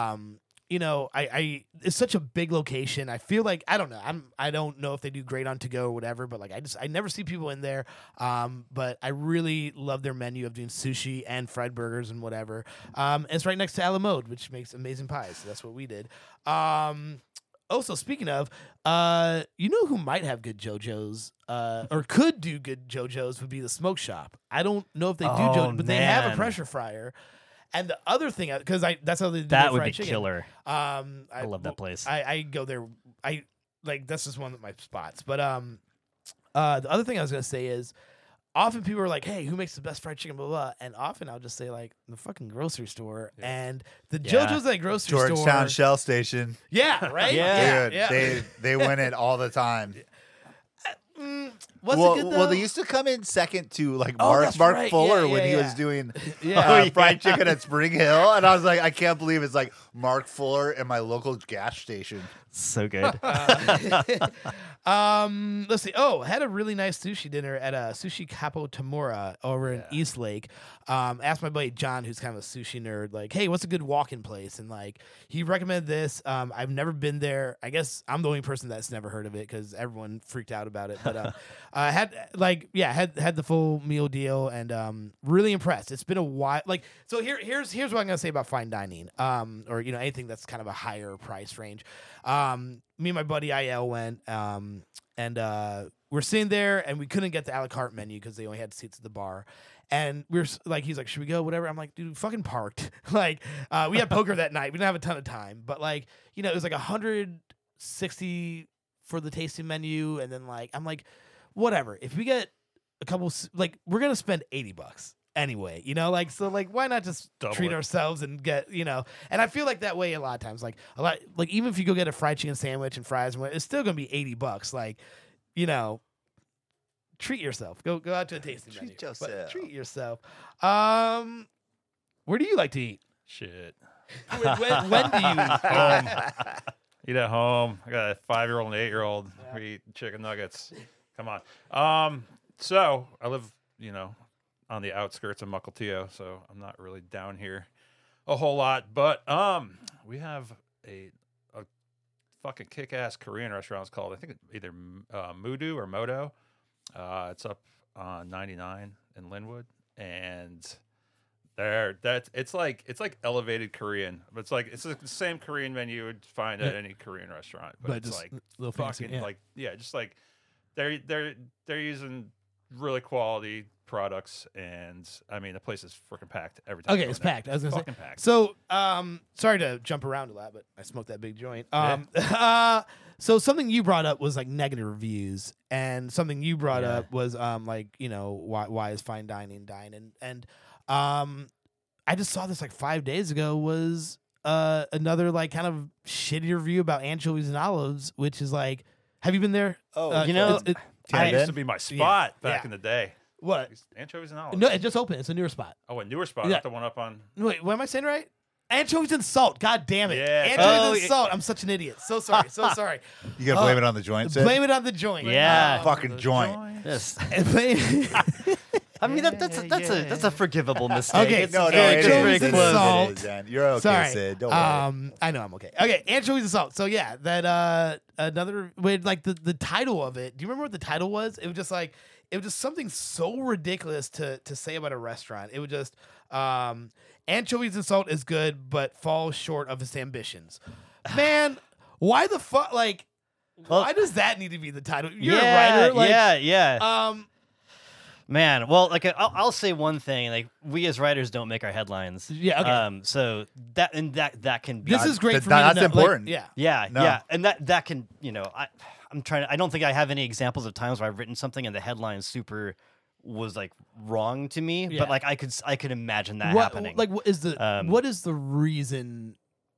It's such a big location. I feel like I don't know if they do great on to go or whatever, but like I never see people in there. But I really love their menu of doing sushi and fried burgers and whatever. And it's right next to Alamode, which makes amazing pies. So that's what we did. Also, speaking of, who might have good JoJo's, or could do good JoJo's would be the Smoke Shop. I don't know if they do JoJo's, but they have a man. pressure fryer. And the other thing, because that's how they do That their would fried be chicken. killer. I love that place. I go there. That's just one of my spots. But the other thing I was gonna say is, often people are like, "Hey, who makes the best fried chicken?" Blah blah. And often I'll just say like the fucking grocery store and the Yeah. JoJo's at grocery Georgetown store. Shell Station. Yeah, right. Yeah. Dude, they win it all the time. Was well, it good though? well, they used to come in second to like Oh, Mark that's Mark right. Fuller Yeah, when he yeah, was yeah. doing Yeah. fried chicken at Spring Hill, and I was like, I can't believe it's like Mark Fuller in my local gas station. So good. Let's see. Oh, had a really nice sushi dinner at a Sushi Capo Tamura over in East Lake. Asked my buddy John, who's kind of a sushi nerd, like, hey, what's a good walk-in place? And like, he recommended this. I've never been there. I guess I'm the only person that's never heard of it because everyone freaked out about it. But had the full meal deal and really impressed. It's been a while. Like, so here's what I'm gonna say about fine dining. Or anything that's kind of a higher price range. Me and my buddy IL went, and we're sitting there, and we couldn't get the a la carte menu because they only had seats at the bar. And like, he's like, should we go? Whatever. I'm like, dude, we fucking parked. Like, we had poker that night. We didn't have a ton of time, but like, it was like $160 for the tasting menu, and then like, I'm like, whatever. If we get a couple, like, we're gonna spend $80 anyway, so like, why not just Double treat it. ourselves and get, and I feel like that way a lot of times, like even if you go get a fried chicken sandwich and fries, it's still gonna be $80. Like, treat yourself. Go out to a tasting menu. Treat But yourself. treat yourself. Where do you like to eat? Shit. When do you eat? Eat at home. I got a 5-year-old and 8-year-old. We eat chicken nuggets. Come on. So I live, on the outskirts of Mukilteo, so I'm not really down here a whole lot. But we have a fucking kick-ass Korean restaurant. It's called, I think, either Mudu or Modo. It's up on 99 in Linwood, and it's like elevated Korean, but it's the same Korean menu you would find at any Korean restaurant, but it's just like a little fancy, fucking just like they're using really quality products, and I mean the place is freaking packed every time. Okay, you go it's in there. packed. I was gonna say. Fucking packed. So, sorry to jump around a lot, but I smoked that big joint. So something you brought up was like negative reviews, and something you brought Yeah. up was why is fine dining dying, and I just saw this like 5 days ago was another like kind of shitty review about anchovies and olives, which is like, have you been there? Oh, It That used to been? be my spot back yeah. in the day. what? Anchovies and olives. No, it just opened. It's a newer spot. Oh, a newer spot, Yeah. not the one up on. Wait, what am I saying right? Anchovies and salt. God damn it. Yeah. Anchovies and salt. I'm such an idiot. So sorry. So sorry. You gotta blame it on the joint. Sid? Blame it on the joint. Yeah. Fucking joint. Yes. Blame- I mean, that's a forgivable mistake. Okay, It's no, very, it it's is. very It's close. salt. It is, Dan. You're okay, Sorry. Sid. Don't worry. I know I'm okay. Okay, anchovies and salt. So yeah, that another with like the title of it. Do you remember what the title was? It was just something so ridiculous to say about a restaurant. It was just anchovies and salt is good, but falls short of its ambitions. Man, why the fuck? Like, Why does that need to be the title? You're yeah, a writer. Like, yeah. Man, well, like I'll say one thing: like we as writers don't make our headlines. Yeah, okay. So that can be. This is great That- for me. that's to know, important. Like, yeah. Yeah, No. yeah, and that can I'm trying. I don't think I have any examples of times where I've written something and the headline super was like wrong to me, Yeah. but like I could imagine that What happening. like what is the Um, what is the reason?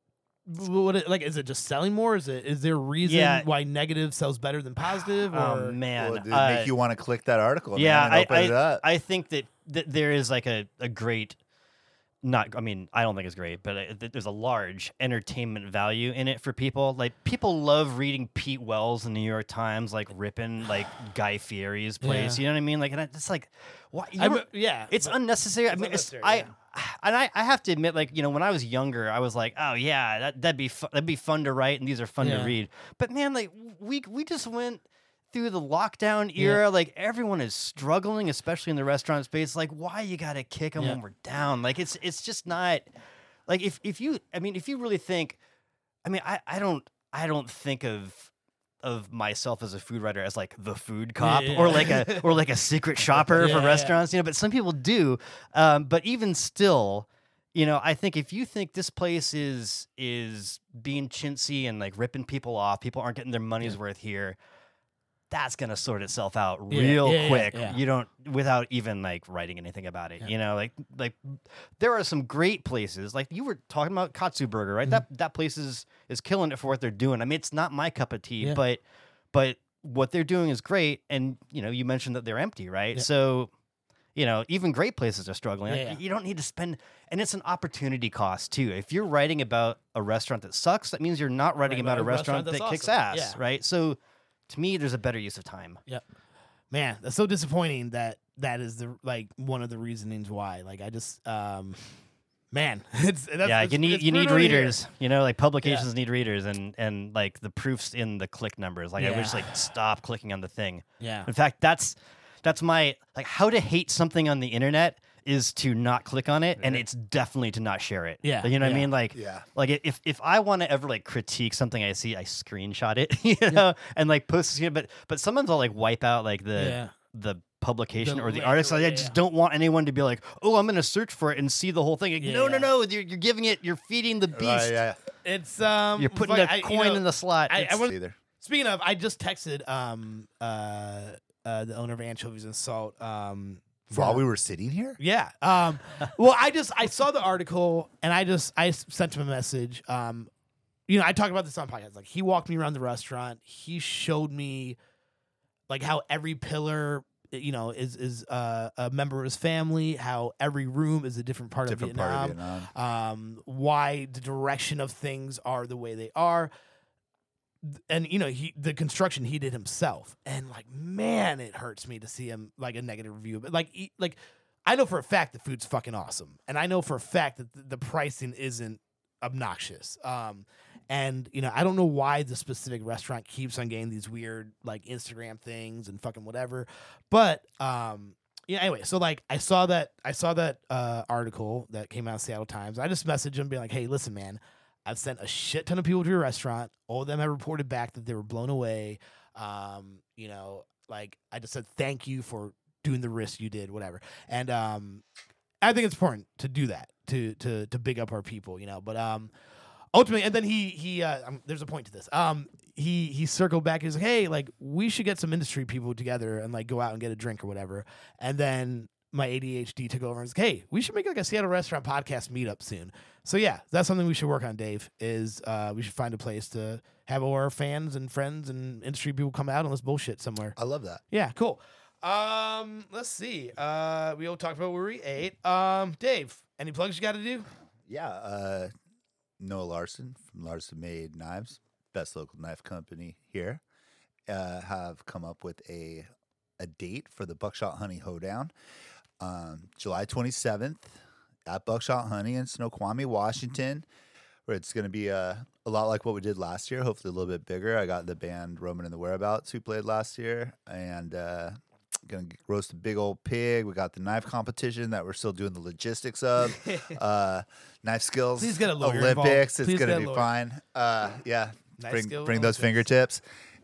Like is it just selling more? Is there a reason Yeah. why negative sells better than positive? oh Or man, Well, did it make you want to click that article? yeah, man, and open it up? I think that there is like a great, not, I mean, I don't think it's great, but there's a large entertainment value in it for people. Like people love reading Pete Wells in the New York Times, like ripping like Guy Fieri's place. Yeah. You know what I mean? Like, and it's like, why? yeah, It's unnecessary. I mean, unnecessary, I have to admit, like, when I was younger, I was like, oh yeah, that'd be fun to write, and these are fun to Yeah. read. But man, like we just went through the lockdown era. Like everyone is struggling, especially in the restaurant space. Like, why you gotta kick them Yeah. when we're down? Like it's just not like if you really think, I don't think of myself as a food writer as like the food cop Yeah. or like a secret shopper Yeah, for yeah. restaurants, but some people do. But even still, I think if you think this place is being chintzy and like ripping people off, people aren't getting their money's worth here, that's gonna sort itself out real quick. yeah. You don't, without even like writing anything about it. Like there are some great places. Like you were talking about Katsu Burger, right? That place is killing it for what they're doing. I mean, it's not my cup of tea, Yeah. but what they're doing is great. And you mentioned that they're empty, right? Yeah. So even great places are struggling. Yeah, Like, yeah. you don't need to spend, and it's an opportunity cost too. If you're writing about a restaurant that sucks, that means you're not writing about a restaurant that that's kicks awesome. ass, Yeah. right? So to me, there's a better use of time. Yep. Man, that's so disappointing that is the like one of the reasonings why. Like I just man, You need brutal to hear. readers. Like publications need readers, and like the proofs in the click numbers. Like I wish Yeah. like stop clicking on the thing. Yeah. In fact, that's my like how to hate something on the internet is to not click on it, and it's definitely to not share it. Yeah, You know what I yeah. mean? Like, Yeah. like if I want to ever like critique something I see, I screenshot it, and like post it. But sometimes I'll like wipe out like the publication The or the link artist. or- Like, I yeah, just yeah. don't want anyone to be like, oh, I'm gonna search for it and see the whole thing. Like, Yeah, no, yeah. no, you're giving it. You're feeding the beast. Yeah. It's You're putting fuck, a coin in the slot. I It's- want- Either. Speaking of, I just texted the owner of Anchovies and Salt. While we were sitting here? Yeah. Well, I saw the article and I sent him a message. I talked about this on podcast. Like he walked me around the restaurant. He showed me like how every pillar, is a member of his family. How every room is a different part Different of part Vietnam. of Vietnam. Why the direction of things are the way they are. And the construction he did himself, and like, man, it hurts me to see him like a negative review. But like I know for a fact the food's fucking awesome, and I know for a fact that the pricing isn't obnoxious. And I don't know why the specific restaurant keeps on getting these weird like Instagram things and fucking whatever. But anyway, so like I saw that article that came out of Seattle Times. I just messaged him being like, hey, listen, man. I've sent a shit ton of people to your restaurant. All of them have reported back that they were blown away. Like I just said, thank you for doing the risk you did, whatever. And I think it's important to do that, to big up our people, But ultimately, and then he there's a point to this. He circled back. He's like, hey, like we should get some industry people together and like go out and get a drink or whatever. And then my ADHD took over and was like, hey, we should make like a Seattle restaurant podcast meetup soon. So yeah, that's something we should work on, Dave, is we should find a place to have all our fans and friends and industry people come out and let's bullshit somewhere. I love that. Yeah, cool. Let's see. We all talked about where we ate. Dave, any plugs you got to do? Yeah. Noah Larson from Larson Made Knives, best local knife company here, have come up with a date for the Buckshot Honey Hoedown. July 27th at Buckshot Honey in Snoqualmie, Washington, where it's going to be a lot like what we did last year, hopefully a little bit bigger. I got the band Roman and the Whereabouts who played last year, and going to roast a big old pig. We got the knife competition that we're still doing the logistics of. Knife skills Please get a lawyer Olympics. involved. It's Please going get to a be lawyer. fine. Yeah, Knife skill bring those Olympics. fingertips.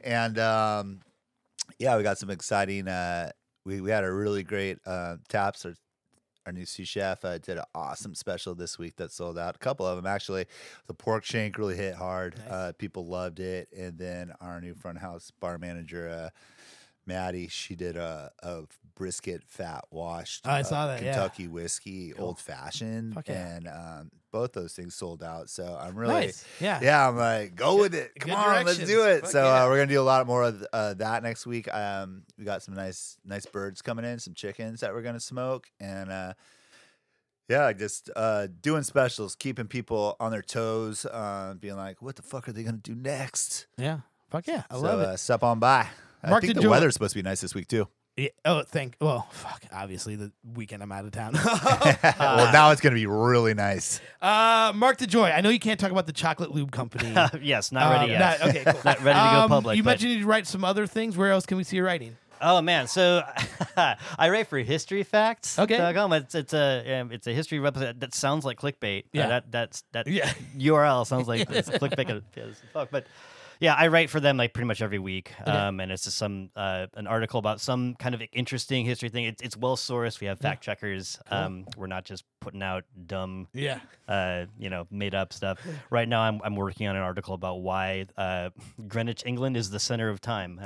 And yeah, we got some exciting. We had a really great Taps. Our new sous chef did an awesome special this week that sold out. A couple of them actually. The pork shank really hit hard. Nice. People loved it. And then our new front house bar manager, Maddie, she did a brisket fat washed. Oh, I saw that, yeah. Kentucky whiskey, old fashioned, Fuck yeah. and both those things sold out. So I'm really, Nice. Yeah. yeah, I'm like, go with it. Come Good on, let's directions. do it. Fuck So yeah. we're gonna do a lot more of that next week. We got some nice birds coming in, some chickens that we're gonna smoke, and yeah, just doing specials, keeping people on their toes, being like, what the fuck are they gonna do next? Yeah. Fuck yeah. I So love it. step on by. I Mark, think did the you- weather's supposed to be nice this week too. Yeah. Oh, well, fuck. Obviously, the weekend I'm out of town. Well, now it's gonna be really nice. Mark DeJoy, I know you can't talk about the chocolate lube company. Yes, not ready yet. Okay, cool. Not ready to go public. You but- mentioned you write some other things. Where else can we see you writing? Oh man, so I write for History Facts. Okay. It's a history website that sounds like clickbait. Yeah. That Yeah. URL sounds like it's clickbait as fuck. But yeah, I write for them like pretty much every week. And it's just some an article about some kind of interesting history thing. It's well sourced. We have fact checkers. We're not just putting out dumb Yeah. made up stuff. Right now, I'm working on an article about why Greenwich, England, is the center of time.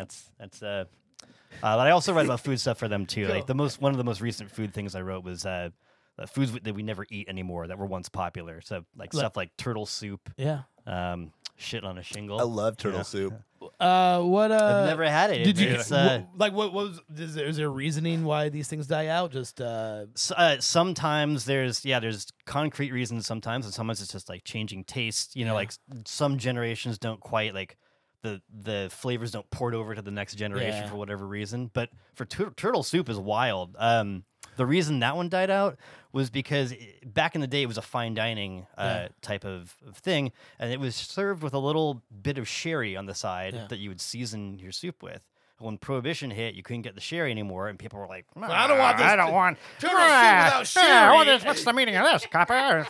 But I also write about food stuff for them too. Cool. Like one of the most recent food things I wrote was foods that we never eat anymore that were once popular. So like stuff like turtle soup, Yeah. shit on a shingle. I love turtle soup. What? I've never had it. Did you It's, what was? Is there a reasoning why these things die out? Just sometimes there's concrete reasons sometimes, and sometimes it's just like changing taste. Like some generations don't quite like the flavors don't port over to the next generation Yeah. for whatever reason. But for turtle soup is wild. The reason that one died out was because back in the day it was a fine dining type of thing, and it was served with a little bit of sherry on the side that you would season your soup with. When Prohibition hit, you couldn't get the sherry anymore, and people were like, I don't want this. I don't want turtle soup without sherry. What's the meaning of this, copper?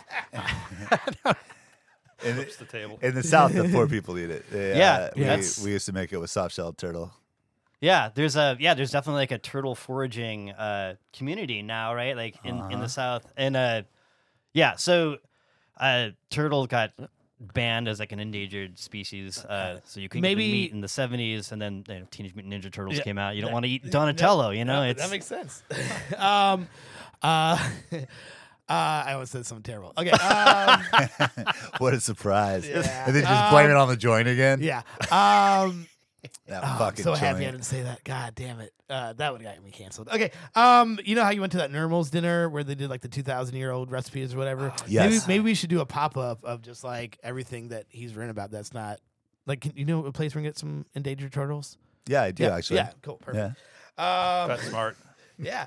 Flips the table. In the South, the poor people eat it. We used to make it with soft-shelled turtle. Yeah, there's definitely like a turtle foraging community now, right? Like in the South, and so turtle got banned as like an endangered species, so you couldn't get the meat in the 70s, and then Teenage Mutant Ninja Turtles came out. You don't want to eat Donatello, that makes sense. I almost said something terrible. Okay. What a surprise. Yeah. And then just blame it on the joint again? Yeah. That I'm fucking so joint. happy I didn't say that. God damn it. That would have got me canceled. Okay. You know how you went to that Nermal's dinner where they did like the 2,000-year-old recipes or whatever? Yes. Maybe we should do a pop-up of just like everything that he's written about that's not like, you know a place where we can get some endangered turtles? Yeah, I do, actually. Yeah, cool. Perfect. Yeah. That's smart. Yeah.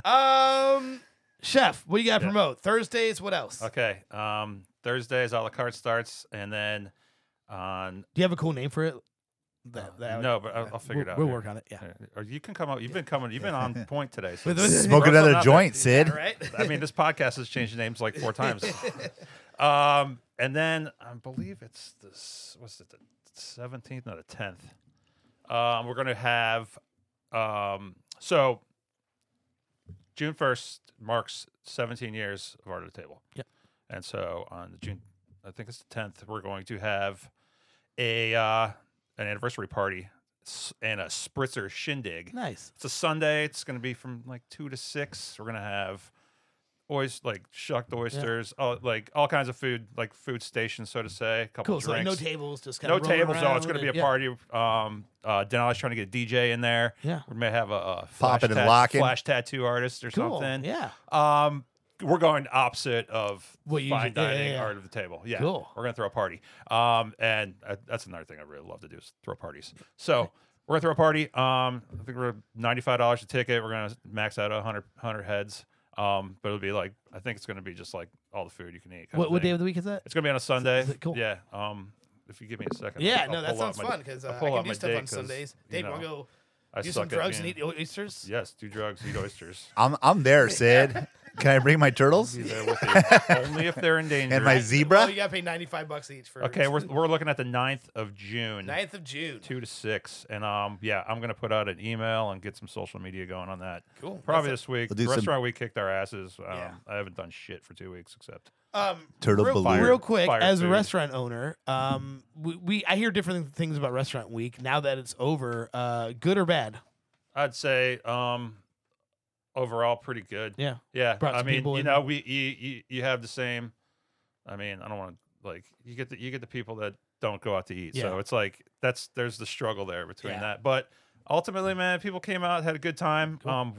Chef, what do you got to promote? Thursdays, what else? Okay. Thursdays, a la carte starts, and then on. Do you have a cool name for it? No, but I'll figure it out. We'll here. work on it. Yeah. Or you can come up. You've been on point today. So Smoke throw another something out joint, there. Sid. All right. I mean, this podcast has changed names like 4 times. And then I believe it's this. What's it? The 17th? No, the 10th. We're gonna have. So June 1st marks 17 years of Art of the Table. Yep. And so on June, I think it's the 10th, we're going to have an anniversary party and a spritzer shindig. Nice. It's a Sunday. It's going to be from like 2 to 6. We're going to have shucked oysters, all kinds of food, like food stations, so to say. A couple Cool. So like drinks. no tables, just kind No of rolling tables, though. around It's going to with be a it. party. Denali's trying to get a DJ in there. Yeah. We may have a Popping and locking. flash tattoo artist or Cool. something. Yeah. We're going opposite of What you fine usually- yeah, dining, yeah, yeah. art of the table. Yeah, Cool. We're gonna throw a party. And that's another thing I really love to do is throw parties. So we're gonna throw a party. I think we're $95 a ticket. We're gonna max out 100 heads. But it'll be like, I think it's gonna be just like all the food you can eat. What day of the week is that? It's gonna be on a Sunday. Is it cool? Yeah. If you give me a second. Yeah, I'll no, that pull out sounds fun because I'll I pull can out do my stuff date on 'cause, Sundays. you Dave, know, want to go I do some suck at drugs and being- eat oysters? Yes, do drugs, eat oysters. I'm there, Sid. Can I bring my turtles Be there with you. Only if they're in danger. and my Well, zebra? you gotta pay $95 each for. Okay, we're looking at the 9th of June. 9th of June. 2 to 6, and yeah, I'm gonna put out an email and get some social media going on that. Cool. Probably That's this week. We'll do some- Restaurant week kicked our asses. Yeah. I haven't done shit for 2 weeks except. Turtle real, balloon. real quick, Fire as a food. restaurant owner, I hear different things about Restaurant Week now that it's over. Good or bad? I'd say overall pretty good. Yeah. Yeah, Brought I some mean, people you in. know, you have the same. I mean, I don't want to like you get the people that don't go out to eat. So Yeah. it's like there's the struggle there between Yeah. that. But ultimately, man, people came out, had a good time. Cool.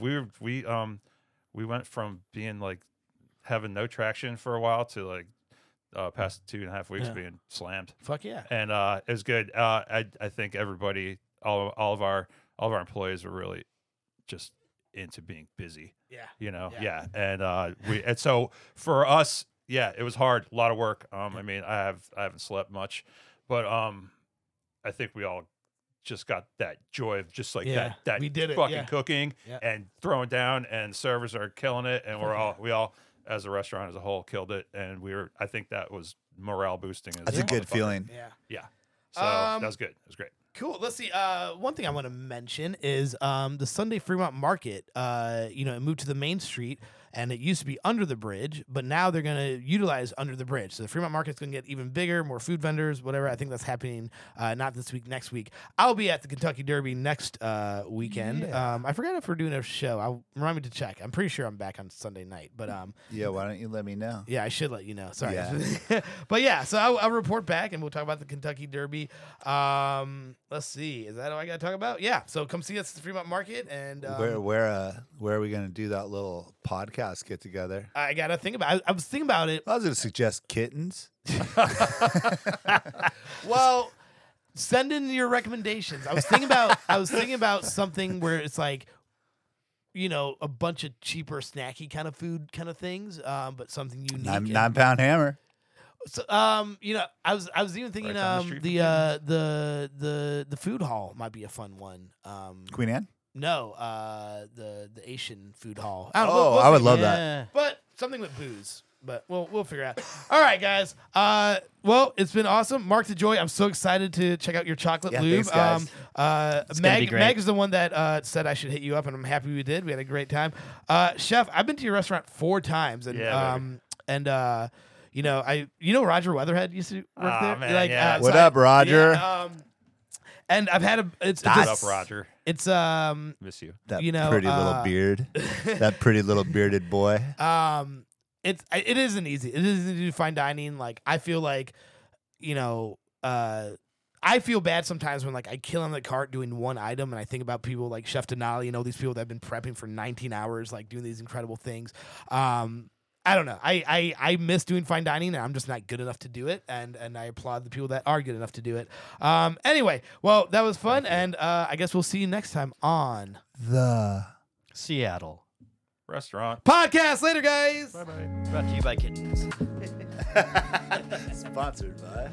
We went from being like having no traction for a while to like past 2.5 weeks Yeah. being slammed, Fuck yeah. and it was good. I think everybody, all of our employees were really just into being busy. Yeah. You know, Yeah. yeah. And so for us, yeah, it was hard, a lot of work. I mean, I haven't slept much, but I think we all just got that joy of just like Yeah, that we did it, fucking yeah. cooking Yeah. and throwing down, and servers are killing it, and Fuck we all as a restaurant as a whole killed it, and I think that was morale boosting. That's a good motherfucker. feeling. Yeah. Yeah, so that was good. It was great. Cool. Let's see. One thing I want to mention is the Sunday Fremont Market. It moved to the main street, and it used to be under the bridge, but now they're going to utilize under the bridge. So the Fremont Market's going to get even bigger, more food vendors, whatever. I think that's happening not this week, next week. I'll be at the Kentucky Derby next weekend. Yeah. I forgot if we're doing a show. I'll remind me to check. I'm pretty sure I'm back on Sunday night, but Yeah, why don't you let me know? yeah, I should let you know. Sorry. Yeah. But yeah, so I'll report back and we'll talk about the Kentucky Derby. Let's see. Is that all I got to talk about? Yeah. So come see us at the Fremont Market. And Where are we gonna do that little podcast get together? I got to think about it. I was thinking about it. I was gonna suggest kittens. Well, send in your recommendations. I was thinking about something where it's like, a bunch of cheaper, snacky kind of food kind of things, but something unique. and- 9-pound hammer. So, I was even thinking Right down the street from the food hall might be a fun one. Queen Anne. No, the Asian food hall. Oh, I would love that. Yeah. But something with booze. But we'll figure it out. All right, guys. Well, it's been awesome. Mark the Joy, I'm so excited to check out your chocolate Yeah, lube. thanks, guys. It's gonna be great. Meg is the one that said I should hit you up, and I'm happy we did. We had a great time. Chef, I've been to your restaurant 4 times, and Yeah, Roger Weatherhead used to work there. man, yeah. What up, Roger? Yeah, and I've had What's it's up, Roger? It's Miss you. That you know, pretty little beard. That pretty little bearded boy. it isn't easy. It isn't easy to find dining. Like I feel like, I feel bad sometimes when like I kill on the cart doing one item, and I think about people like Chef Denali, these people that have been prepping for 19 hours, like doing these incredible things. I don't know. I miss doing fine dining, and I'm just not good enough to do it. And I applaud the people that are good enough to do it. Anyway, well, that was fun, and I guess we'll see you next time on The Seattle. Restaurant. podcast. Later, guys. Bye bye. Brought to you by Kittens. sponsored by.